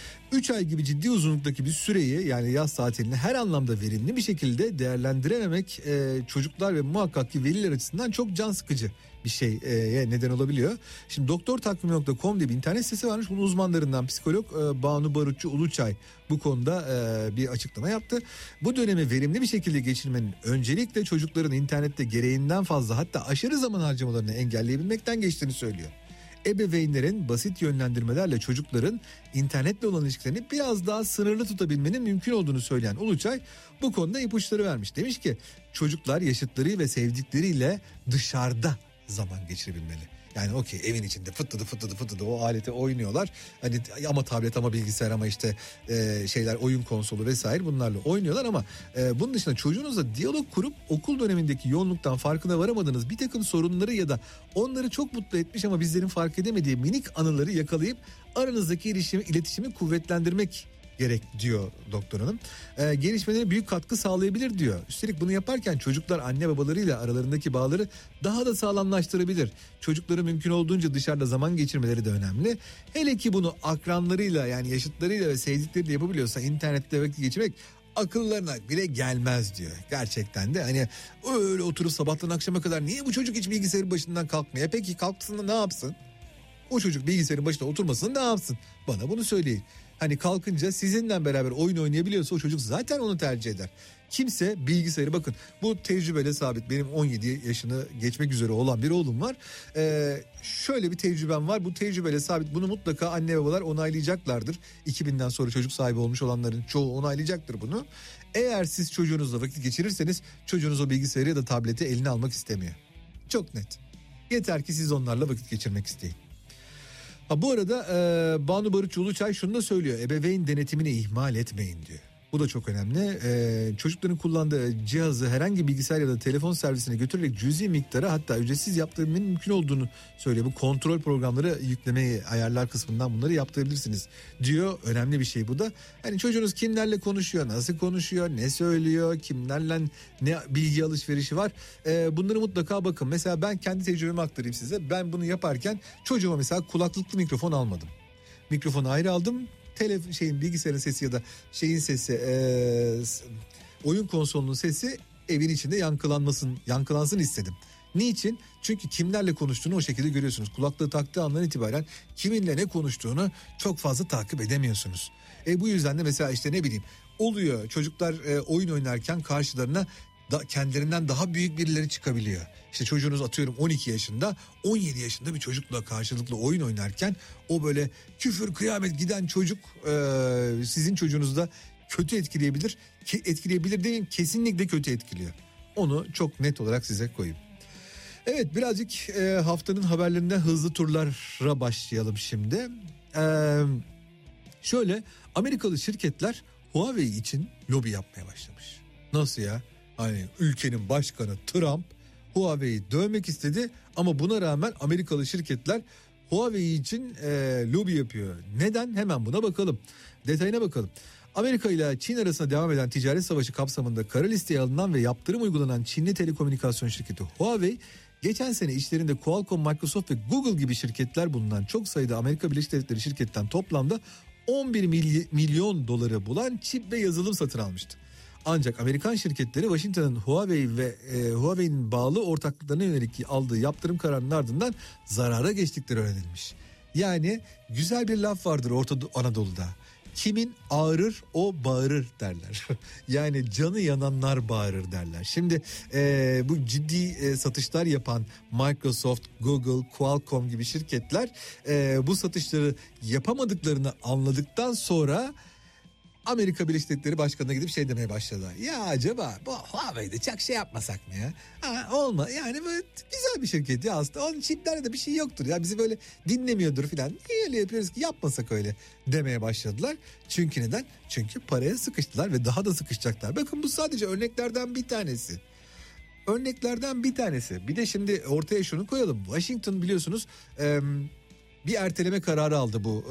3 ay gibi ciddi uzunluktaki bir süreyi, yani yaz tatilini her anlamda verimli bir şekilde değerlendirememek çocuklar ve muhakkak ki veliler açısından çok can sıkıcı bir şeye neden olabiliyor. Şimdi doktortakvimi.com diye bir internet sitesi varmış. Bunun uzmanlarından psikolog Banu Barutçu Uluçay bu konuda bir açıklama yaptı. Bu dönemi verimli bir şekilde geçirmenin öncelikle çocukların internette gereğinden fazla, hatta aşırı zaman harcamalarını engelleyebilmekten geçtiğini söylüyor. Ebeveynlerin basit yönlendirmelerle çocukların internetle olan ilişkilerini biraz daha sınırlı tutabilmenin mümkün olduğunu söyleyen Uluçay bu konuda ipuçları vermiş. Demiş ki çocuklar yaşıtları ve sevdikleriyle dışarıda zaman geçirebilmeli. Yani okey, evin içinde fıtıdı o alete oynuyorlar. Hani ama tablet ama bilgisayar ama işte şeyler, oyun konsolu vesaire, bunlarla oynuyorlar ama bunun dışında çocuğunuzla diyalog kurup okul dönemindeki yoğunluktan farkına varamadığınız bir takım sorunları ya da onları çok mutlu etmiş ama bizlerin fark edemediği minik anıları yakalayıp aranızdaki iletişimi kuvvetlendirmek gerek diyor doktor hanım. Gelişmelerine büyük katkı sağlayabilir diyor. Üstelik bunu yaparken çocuklar anne babalarıyla aralarındaki bağları daha da sağlamlaştırabilir. Çocukların mümkün olduğunca dışarıda zaman geçirmeleri de önemli. Hele ki bunu akranlarıyla, yani yaşıtlarıyla ve sevdikleriyle yapabiliyorsa internette vakit geçirmek akıllarına bile gelmez diyor. Gerçekten de hani öyle oturup sabahtan akşama kadar niye bu çocuk hiç bilgisayarın başından kalkmıyor? Peki kalksın da ne yapsın? O çocuk bilgisayarın başına oturmasın ne yapsın? Bana bunu söyleyin. Hani kalkınca sizinle beraber oyun oynayabiliyorsa o çocuk zaten onu tercih eder. Kimse bilgisayarı, bakın bu tecrübeyle sabit. Benim 17 yaşını geçmek üzere olan bir oğlum var. Şöyle bir tecrübem var. Bu tecrübeyle sabit. Bunu mutlaka anne babalar onaylayacaklardır. 2000'den sonra çocuk sahibi olmuş olanların çoğu onaylayacaktır bunu. Eğer siz çocuğunuzla vakit geçirirseniz çocuğunuz o bilgisayarı ya da tableti eline almak istemiyor. Çok net. Yeter ki siz onlarla vakit geçirmek isteyin. Bu arada Banu Barutçu Uluçay şunu da söylüyor. Ebeveyn denetimini ihmal etmeyin diyor. Bu da çok önemli. Çocukların kullandığı cihazı herhangi bilgisayar ya da telefon servisine götürerek cüzi miktara, hatta ücretsiz yaptırmanın mümkün olduğunu söylüyor. Bu kontrol programları yüklemeyi, ayarlar kısmından bunları yaptırabilirsiniz diyor. Önemli bir şey bu da. Hani çocuğunuz kimlerle konuşuyor, nasıl konuşuyor, ne söylüyor, kimlerle ne bilgi alışverişi var. Bunları mutlaka bakın. Mesela ben kendi tecrübemi aktarayım size. Ben bunu yaparken çocuğuma mesela kulaklıklı mikrofon almadım. Mikrofonu ayrı aldım. Bilgisayarın sesi ya da şeyin sesi, oyun konsolunun sesi evin içinde yankılansın istedim. Niçin? Çünkü kimlerle konuştuğunu o şekilde görüyorsunuz. Kulaklığı taktığı andan itibaren kiminle ne konuştuğunu çok fazla takip edemiyorsunuz. Bu yüzden de mesela işte ne bileyim oluyor, çocuklar oyun oynarken karşılarına kendilerinden daha büyük birileri çıkabiliyor. İşte çocuğunuz atıyorum 12 yaşında, 17 yaşında bir çocukla karşılıklı oyun oynarken o böyle küfür kıyamet giden çocuk sizin çocuğunuzda kötü etkileyebilir. Etkileyebilir değil, kesinlikle kötü etkiliyor. Onu çok net olarak size koyayım. Evet, birazcık haftanın haberlerinden hızlı turlara başlayalım şimdi. Şöyle, Amerikalı şirketler Huawei için lobi yapmaya başlamış. Nasıl ya? Hani ülkenin başkanı Trump Huawei'yi dövmek istedi ama buna rağmen Amerikalı şirketler Huawei için lobi yapıyor. Neden? Hemen buna bakalım. Detayına bakalım. Amerika ile Çin arasında devam eden ticaret savaşı kapsamında kara listeye alınan ve yaptırım uygulanan Çinli telekomünikasyon şirketi Huawei, geçen sene işlerinde Qualcomm, Microsoft ve Google gibi şirketler bulunan çok sayıda Amerika Birleşik Devletleri şirketten toplamda 11 milyon doları bulan çip ve yazılım satın almıştı. Ancak Amerikan şirketleri Washington'ın Huawei ve Huawei'nin bağlı ortaklıklarına yönelik aldığı yaptırım kararının ardından zarara geçtikleri öğrenilmiş. Yani güzel bir laf vardır Orta Anadolu'da. Kimin ağrır o bağırır derler. Yani canı yananlar bağırır derler. Şimdi bu ciddi satışlar yapan Microsoft, Google, Qualcomm gibi şirketler bu satışları yapamadıklarını anladıktan sonra Amerika Birleşik Devletleri Başkanı'na gidip şey demeye başladılar. Ya acaba bu Huawei'de çok şey yapmasak mı ya? Olma yani böyle güzel bir şirket ya aslında. Onun çiplerde de bir şey yoktur ya, bizi böyle dinlemiyordur filan. Niye öyle yapıyoruz ki, yapmasak öyle demeye başladılar. Çünkü neden? Çünkü paraya sıkıştılar ve daha da sıkışacaklar. Bakın bu sadece örneklerden bir tanesi. Bir de şimdi ortaya şunu koyalım. Washington biliyorsunuz bir erteleme kararı aldı bu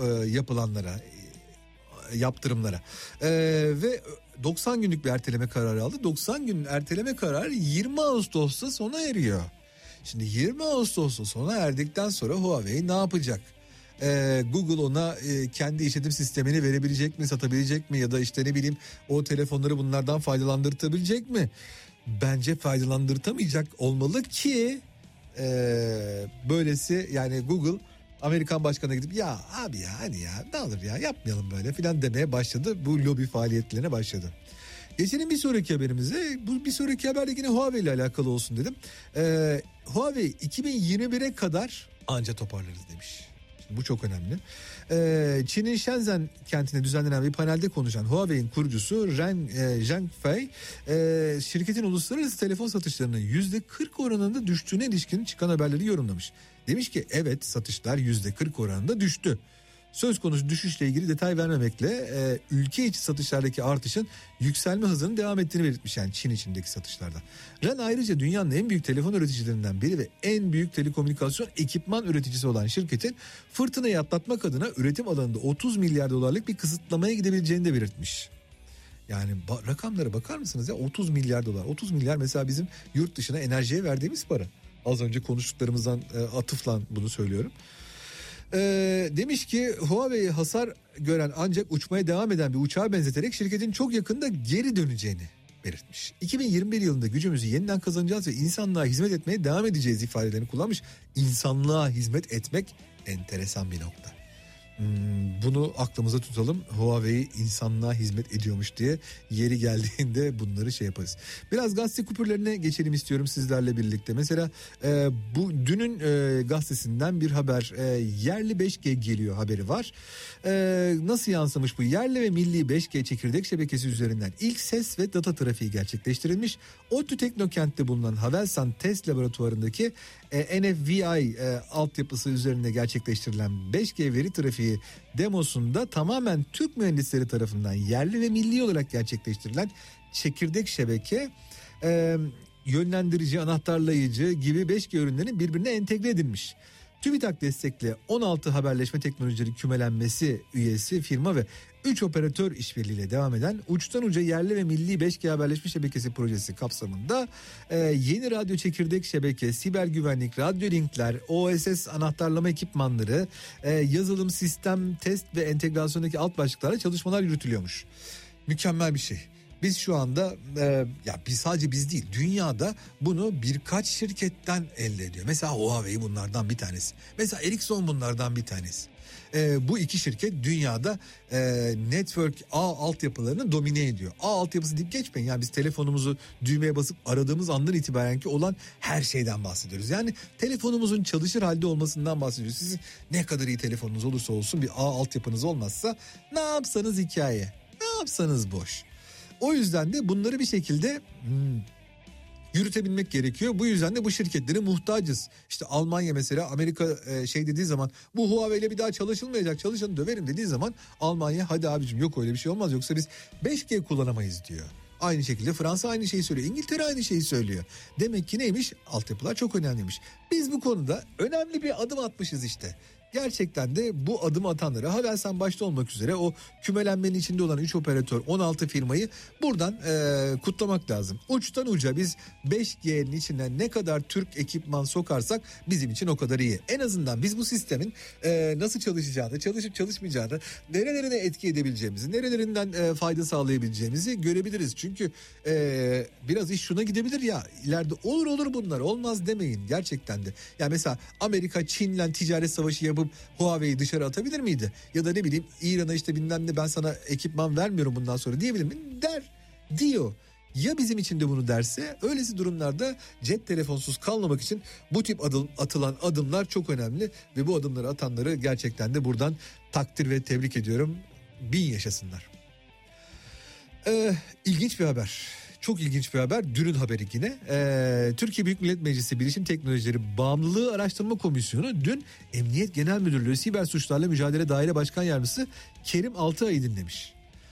yaptırımlara ve 90 günlük bir erteleme kararı aldı. 90 gün erteleme kararı 20 Ağustos'ta sona eriyor. Şimdi 20 Ağustos'ta sona erdikten sonra Huawei ne yapacak? Google ona kendi işletim sistemini verebilecek mi, satabilecek mi, ya da işte ne bileyim o telefonları bunlardan faydalandırtabilecek mi? Bence faydalandırtamayacak olmalı ki böylesi, yani Google Amerikan başkanına gidip ya abi ya hani ya ne olur ya yapmayalım böyle filan demeye başladı. Bu lobi faaliyetlerine başladı. Geçelim bir sonraki haberimize. Bu bir sonraki haber de yine Huawei ile alakalı olsun dedim. Huawei 2021'e kadar anca toparlarız demiş. Şimdi bu çok önemli. Çin'in Shenzhen kentinde düzenlenen bir panelde konuşan Huawei'in kurucusu Ren Zhengfei, şirketin uluslararası telefon satışlarının %40 oranında düştüğüne ilişkin çıkan haberleri yorumlamış. Demiş ki evet, satışlar %40 oranında düştü. Söz konusu düşüşle ilgili detay vermemekle ülke içi satışlardaki artışın yükselme hızının devam ettiğini belirtmiş, yani Çin içindeki satışlarda. Ren ayrıca dünyanın en büyük telefon üreticilerinden biri ve en büyük telekomünikasyon ekipman üreticisi olan şirketin fırtınayı atlatmak adına üretim alanında 30 milyar dolarlık bir kısıtlamaya gidebileceğini de belirtmiş. Yani rakamlara bakar mısınız ya, 30 milyar dolar. 30 milyar mesela bizim yurt dışına enerjiye verdiğimiz para. Az önce konuştuklarımızdan atıfla bunu söylüyorum. Demiş ki Huawei hasar gören ancak uçmaya devam eden bir uçağa benzeterek şirketin çok yakında geri döneceğini belirtmiş. 2021 yılında gücümüzü yeniden kazanacağız ve insanlığa hizmet etmeye devam edeceğiz ifadelerini kullanmış. İnsanlığa hizmet etmek enteresan bir nokta. Bunu aklımıza tutalım. Huawei insanlığa hizmet ediyormuş diye yeri geldiğinde bunları şey yaparız. Biraz gazete kupürlerine geçelim istiyorum sizlerle birlikte. Mesela bu dünün gazetesinden bir haber, yerli 5G geliyor haberi var. Nasıl yansımış bu? Yerli ve milli 5G çekirdek şebekesi üzerinden ilk ses ve data trafiği gerçekleştirilmiş. ODTÜ Teknokent'te bulunan Havelsan Test Laboratuvarı'ndaki NFVI altyapısı üzerinde gerçekleştirilen 5G veri trafiği demosunda tamamen Türk mühendisleri tarafından yerli ve milli olarak gerçekleştirilen çekirdek şebeke, yönlendirici, anahtarlayıcı gibi 5G ürünlerinin birbirine entegre edilmiş. TÜBİTAK destekli 16 haberleşme teknolojileri kümelenmesi üyesi firma ve 3 operatör işbirliğiyle devam eden uçtan uca yerli ve milli 5G haberleşme şebekesi projesi kapsamında yeni radyo çekirdek şebeke, siber güvenlik, radyo linkler, OSS anahtarlama ekipmanları, yazılım, sistem, test ve entegrasyondaki alt başlıklarla çalışmalar yürütülüyormuş. Mükemmel bir şey. Biz şu anda sadece biz değil, dünyada bunu birkaç şirketten elde ediyor. Mesela Huawei bunlardan bir tanesi. Mesela Ericsson bunlardan bir tanesi. Bu iki şirket dünyada network ağ altyapılarını domine ediyor. Ağ altyapısı deyip geçmeyin. Yani biz telefonumuzu düğmeye basıp aradığımız andan itibaren ki olan her şeyden bahsediyoruz. Yani telefonumuzun çalışır halde olmasından bahsediyoruz. Sizin ne kadar iyi telefonunuz olursa olsun bir ağ altyapınız olmazsa ne yapsanız hikaye, ne yapsanız boş. O yüzden de bunları bir şekilde yürütebilmek gerekiyor. Bu yüzden de bu şirketlere muhtacız. İşte Almanya mesela, Amerika dediği zaman bu Huawei ile bir daha çalışılmayacak, çalışanı döverim dediği zaman Almanya hadi abicim yok öyle bir şey olmaz yoksa biz 5G kullanamayız diyor. Aynı şekilde Fransa aynı şeyi söylüyor. İngiltere aynı şeyi söylüyor. Demek ki neymiş? Altyapılar çok önemliymiş. Biz bu konuda önemli bir adım atmışız işte. Gerçekten de bu adımı atanlara, Havelsan başta olmak üzere o kümelenmenin içinde olan 3 operatör, 16 firmayı buradan kutlamak lazım. Uçtan uca biz 5G'nin içinden ne kadar Türk ekipman sokarsak bizim için o kadar iyi. En azından biz bu sistemin nasıl çalışacağını, çalışıp çalışmayacağını, nerelerine etki edebileceğimizi, nerelerinden fayda sağlayabileceğimizi görebiliriz. Çünkü biraz iş şuna gidebilir ya, ileride olur bunlar, olmaz demeyin gerçekten de. Yani mesela Amerika Çin'le ticaret savaşı yapıp Huawei'yi dışarı atabilir miydi? Ya da ne bileyim İran'a işte bilmem ne ben sana ekipman vermiyorum bundan sonra diyebilir mi? Diyor. Ya bizim için de bunu derse, öylesi durumlarda cep telefonsuz kalmamak için bu tip atılan adımlar çok önemli ve bu adımları atanları gerçekten de buradan takdir ve tebrik ediyorum. 1000 yaşasınlar. İlginç bir haber. Çok ilginç bir haber. Dünün haberi yine. Türkiye Büyük Millet Meclisi Bilişim Teknolojileri Bağımlılığı Araştırma Komisyonu dün Emniyet Genel Müdürlüğü Siber Suçlarla Mücadele Daire Başkan Yardımcısı Kerim Altıay'ı dinlemiş.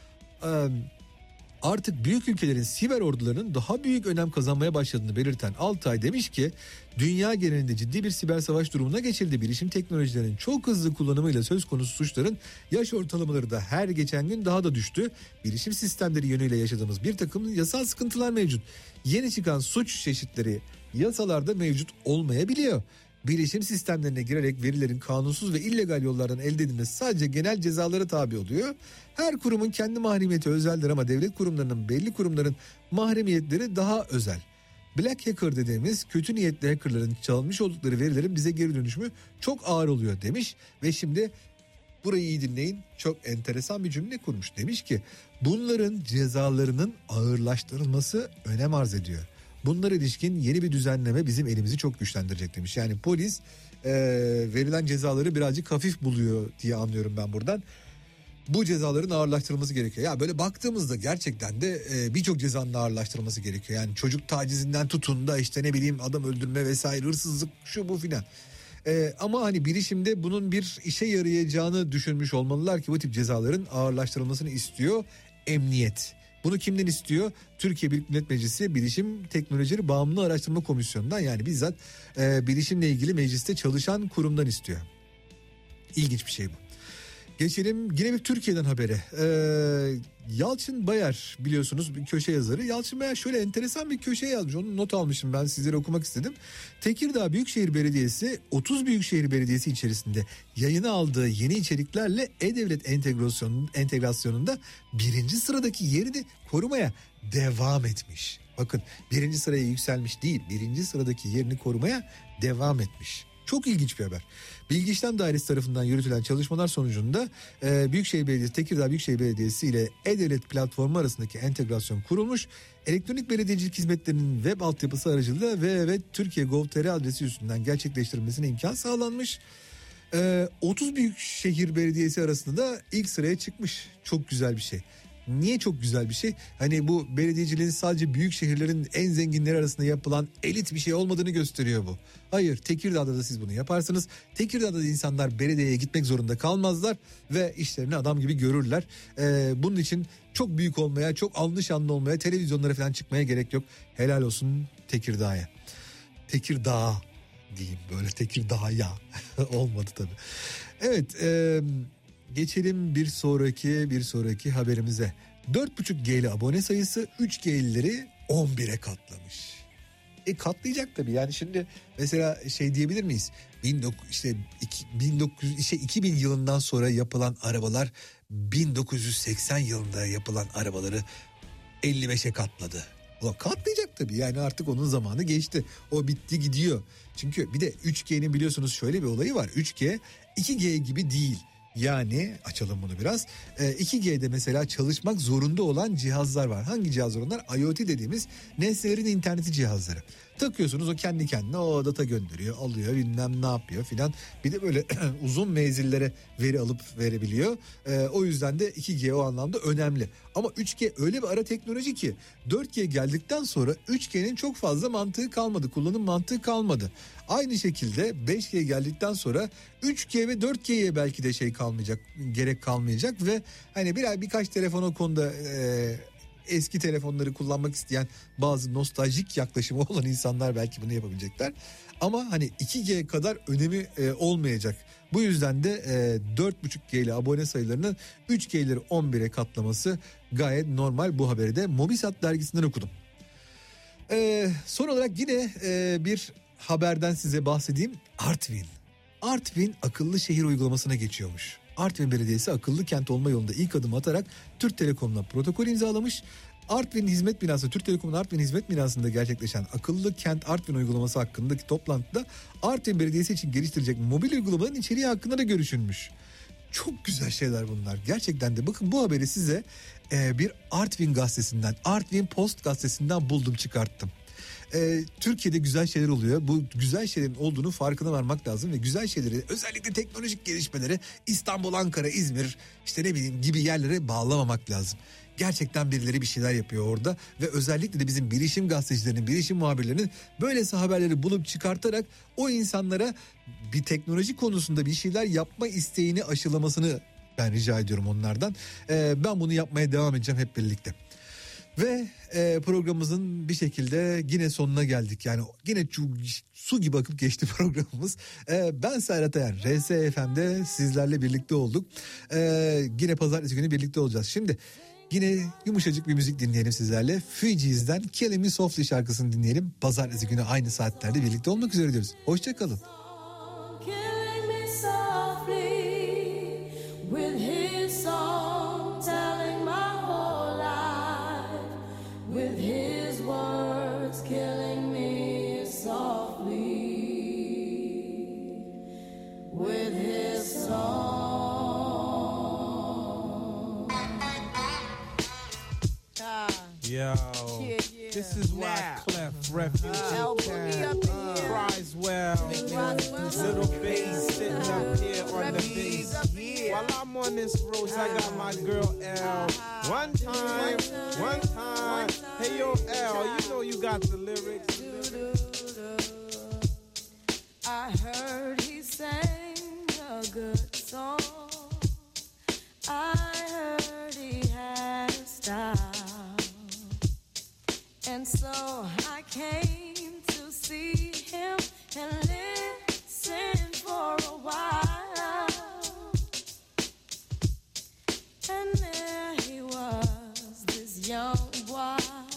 Artık büyük ülkelerin siber ordularının daha büyük önem kazanmaya başladığını belirten Altay demiş ki dünya genelinde ciddi bir siber savaş durumuna geçildi. Bilişim teknolojilerinin çok hızlı kullanımıyla söz konusu suçların yaş ortalamaları da her geçen gün daha da düştü. Bilişim sistemleri yönüyle yaşadığımız bir takım yasal sıkıntılar mevcut. Yeni çıkan suç çeşitleri yasalarda mevcut olmayabiliyor. Bilişim sistemlerine girerek verilerin kanunsuz ve illegal yollardan elde edilmesi sadece genel cezalara tabi oluyor. Her kurumun kendi mahremiyeti özeldir ama devlet kurumlarının belli kurumların mahremiyetleri daha özel. Black hacker dediğimiz kötü niyetli hackerların çalmış oldukları verilerin bize geri dönüşümü çok ağır oluyor demiş. Ve şimdi burayı iyi dinleyin, çok enteresan bir cümle kurmuş. Demiş ki bunların cezalarının ağırlaştırılması önem arz ediyor. Bunlara ilişkin yeni bir düzenleme bizim elimizi çok güçlendirecek demiş. Yani polis verilen cezaları birazcık hafif buluyor diye anlıyorum ben buradan. Bu cezaların ağırlaştırılması gerekiyor. Ya böyle baktığımızda gerçekten de birçok cezanın ağırlaştırılması gerekiyor. Yani çocuk tacizinden tutun da işte ne bileyim adam öldürme vesaire, hırsızlık şu bu filan. Ama hani bilişimde bunun bir işe yarayacağını düşünmüş olmalılar ki bu tip cezaların ağırlaştırılmasını istiyor emniyet. Bunu kimden istiyor? Türkiye Büyük Millet Meclisi Bilişim Teknolojileri Bağımlılığı Araştırma Komisyonu'ndan, yani bizzat bilişimle ilgili mecliste çalışan kurumdan istiyor. İlginç bir şey bu. Geçelim yine bir Türkiye'den habere. Yalçın Bayar biliyorsunuz bir köşe yazarı. Yalçın Bayar şöyle enteresan bir köşe yazmış. Onu not almışım, ben sizlere okumak istedim. Tekirdağ Büyükşehir Belediyesi 30 Büyükşehir Belediyesi içerisinde yayına aldığı yeni içeriklerle E-Devlet entegrasyonunda birinci sıradaki yerini korumaya devam etmiş. Bakın, birinci sıraya yükselmiş değil, birinci sıradaki yerini korumaya devam etmiş. Çok ilginç bir haber. Bilgi İşlem Dairesi tarafından yürütülen çalışmalar sonucunda Büyükşehir Belediyesi, Tekirdağ Büyükşehir Belediyesi ile E-Devlet platformu arasındaki entegrasyon kurulmuş. Elektronik belediyecilik hizmetlerinin web altyapısı aracılığıyla www.turkiye.gov.tr adresi üstünden gerçekleştirilmesine imkan sağlanmış. 30 Büyükşehir Belediyesi arasında da ilk sıraya çıkmış. Çok güzel bir şey. Niye çok güzel bir şey? Hani bu belediyeciliğin sadece büyük şehirlerin en zenginleri arasında yapılan elit bir şey olmadığını gösteriyor bu. Hayır, Tekirdağ'da da siz bunu yaparsınız. Tekirdağ'da da insanlar belediyeye gitmek zorunda kalmazlar ve işlerini adam gibi görürler. Bunun için çok büyük olmaya, çok alnı şanlı olmaya, televizyonlara falan çıkmaya gerek yok. Helal olsun Tekirdağ'a. Tekirdağ diyeyim, böyle Tekirdağ'a olmadı tabii. Evet, geçelim bir sonraki haberimize. 4,5G'li abone sayısı 3G'lileri 11'e katlamış. Katlayacak tabii. Yani şimdi mesela şey diyebilir miyiz? 2000 yılından sonra yapılan arabalar 1980 yılında yapılan arabaları 55'e katladı. Ulan katlayacak tabii, yani artık onun zamanı geçti. O bitti gidiyor. Çünkü bir de 3G'nin biliyorsunuz şöyle bir olayı var. 3G 2G gibi değil. Yani açalım bunu biraz. 2G'de mesela çalışmak zorunda olan cihazlar var. Hangi cihazlar onlar? IoT dediğimiz nesnelerin interneti cihazları. Takıyorsunuz, o kendi kendine o data gönderiyor, alıyor, bilmem ne yapıyor filan. Bir de böyle uzun menzillere veri alıp verebiliyor. O yüzden de 2G o anlamda önemli. Ama 3G öyle bir ara teknoloji ki 4G geldikten sonra 3G'nin çok fazla mantığı kalmadı. Kullanım mantığı kalmadı. Aynı şekilde 5G geldikten sonra 3G ve 4G'ye belki de şey kalmayacak, gerek kalmayacak ve hani birkaç telefon o konuda eski telefonları kullanmak isteyen bazı nostaljik yaklaşımı olan insanlar belki bunu yapabilecekler. Ama hani 2G kadar önemi olmayacak. Bu yüzden de 4.5G ile abone sayılarının 3G'leri 11'e katlaması gayet normal. Bu haberi de Mobisat dergisinden okudum. Son olarak yine bir haberden size bahsedeyim. Artvin akıllı şehir uygulamasına geçiyormuş. Artvin Belediyesi akıllı kent olma yolunda ilk adım atarak Türk Telekom'la protokol imzalamış. Artvin Hizmet Binası, Türk Telekom'un Artvin Hizmet Binası'nda gerçekleşen akıllı kent Artvin uygulaması hakkındaki toplantıda Artvin Belediyesi için geliştirecek mobil uygulamanın içeriği hakkında da görüşülmüş. Çok güzel şeyler bunlar. Gerçekten de bakın, bu haberi size bir Artvin gazetesinden, Artvin Post gazetesinden buldum, çıkarttım. Türkiye'de güzel şeyler oluyor. Bu güzel şeylerin olduğunu farkına varmak lazım ve güzel şeyleri, özellikle teknolojik gelişmeleri İstanbul, Ankara, İzmir, işte ne bileyim gibi yerlere bağlamamak lazım. Gerçekten birileri bir şeyler yapıyor orada ve özellikle de bizim bilişim gazetecilerinin, bilişim muhabirlerinin böylesi haberleri bulup çıkartarak o insanlara bir teknoloji konusunda bir şeyler yapma isteğini aşılamasını ben rica ediyorum onlardan. Ben bunu yapmaya devam edeceğim hep birlikte. Ve programımızın bir şekilde yine sonuna geldik. Yani yine su gibi akıp geçti programımız. Ben Serhat Ayan, RSFM'de sizlerle birlikte olduk. Yine pazartesi günü birlikte olacağız. Şimdi yine yumuşacık bir müzik dinleyelim sizlerle. Fugees'den Killing Me Softly şarkısını dinleyelim. Pazartesi günü aynı saatlerde birlikte olmak üzere diyoruz. Hoşçakalın. With his words killing me softly, with his song. Yo, this is why Clef Refugee cries well. Little bass sitting up here on the bass. While I'm on this road, I got my girl L. One time. Hey yo L, you know you got the lyrics. I heard he sang a good song. I heard he had a style. And so I came to see him and listen for a while. And there he was, this young boy,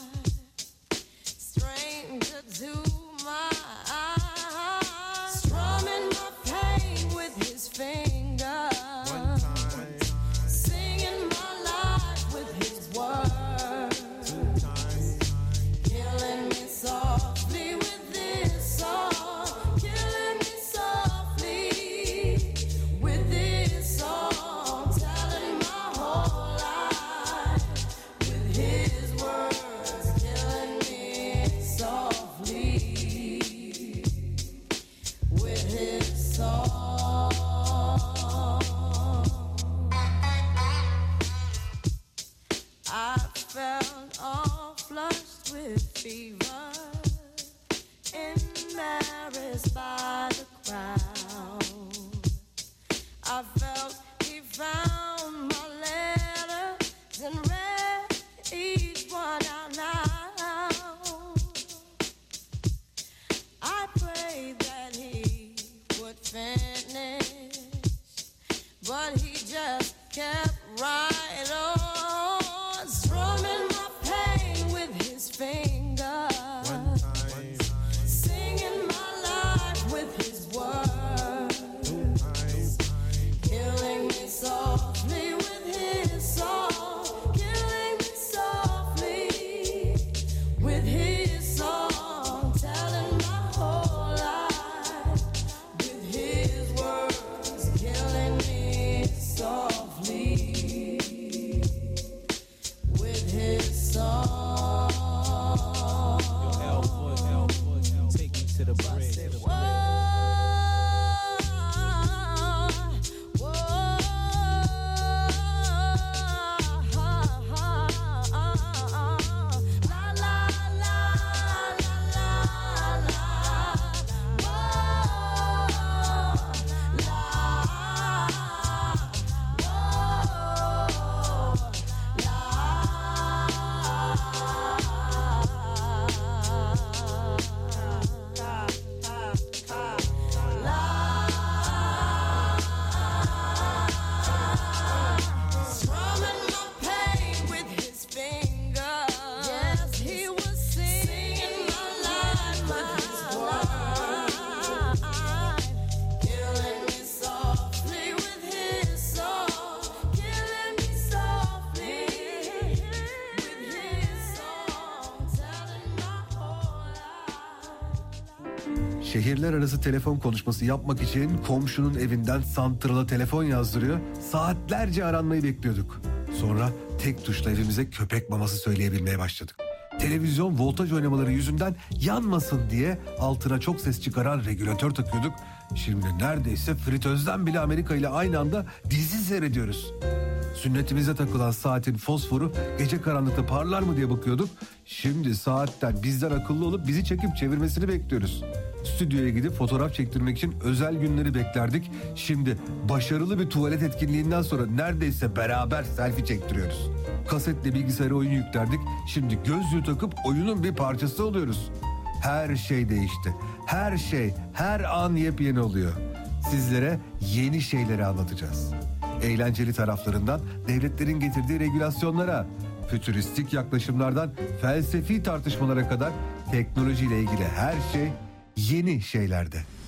stranger to my eyes, strumming my pain with his fingers, singing my life with his words, killing me softly with this song, killing me softly with this song, telling my whole life with his words, killing me softly with his song. I felt all flushed with fever, embarrassed by the crowd. I felt he found my letters and read each one out loud. I prayed that he would finish, but he just kept right on, strumming my pain with his fingers, singing my life with his words, killing me softly with his song, killing me softly Şehirler arası telefon konuşması yapmak için komşunun evinden santrala telefon yazdırıyor, saatlerce aranmayı bekliyorduk. Sonra tek tuşla evimize köpek maması söyleyebilmeye başladık. Televizyon voltaj oynamaları yüzünden yanmasın diye altına çok ses çıkaran regülatör takıyorduk. Şimdi neredeyse fritözden bile Amerika ile aynı anda dizi seyrediyoruz. Sünnetimize takılan saatin fosforu gece karanlıkta parlar mı diye bakıyorduk. Şimdi saatten bizden akıllı olup bizi çekip çevirmesini bekliyoruz. Stüdyoya gidip fotoğraf çektirmek için özel günleri beklerdik. Şimdi başarılı bir tuvalet etkinliğinden sonra neredeyse beraber selfie çektiriyoruz. Kasetle bilgisayara oyun yüklerdik. Şimdi gözlüğü takıp oyunun bir parçası oluyoruz. Her şey değişti. Her şey, her an yepyeni oluyor. Sizlere yeni şeyleri anlatacağız. Eğlenceli taraflarından devletlerin getirdiği regülasyonlara, fütüristik yaklaşımlardan felsefi tartışmalara kadar teknolojiyle ilgili her şey yeni şeylerde.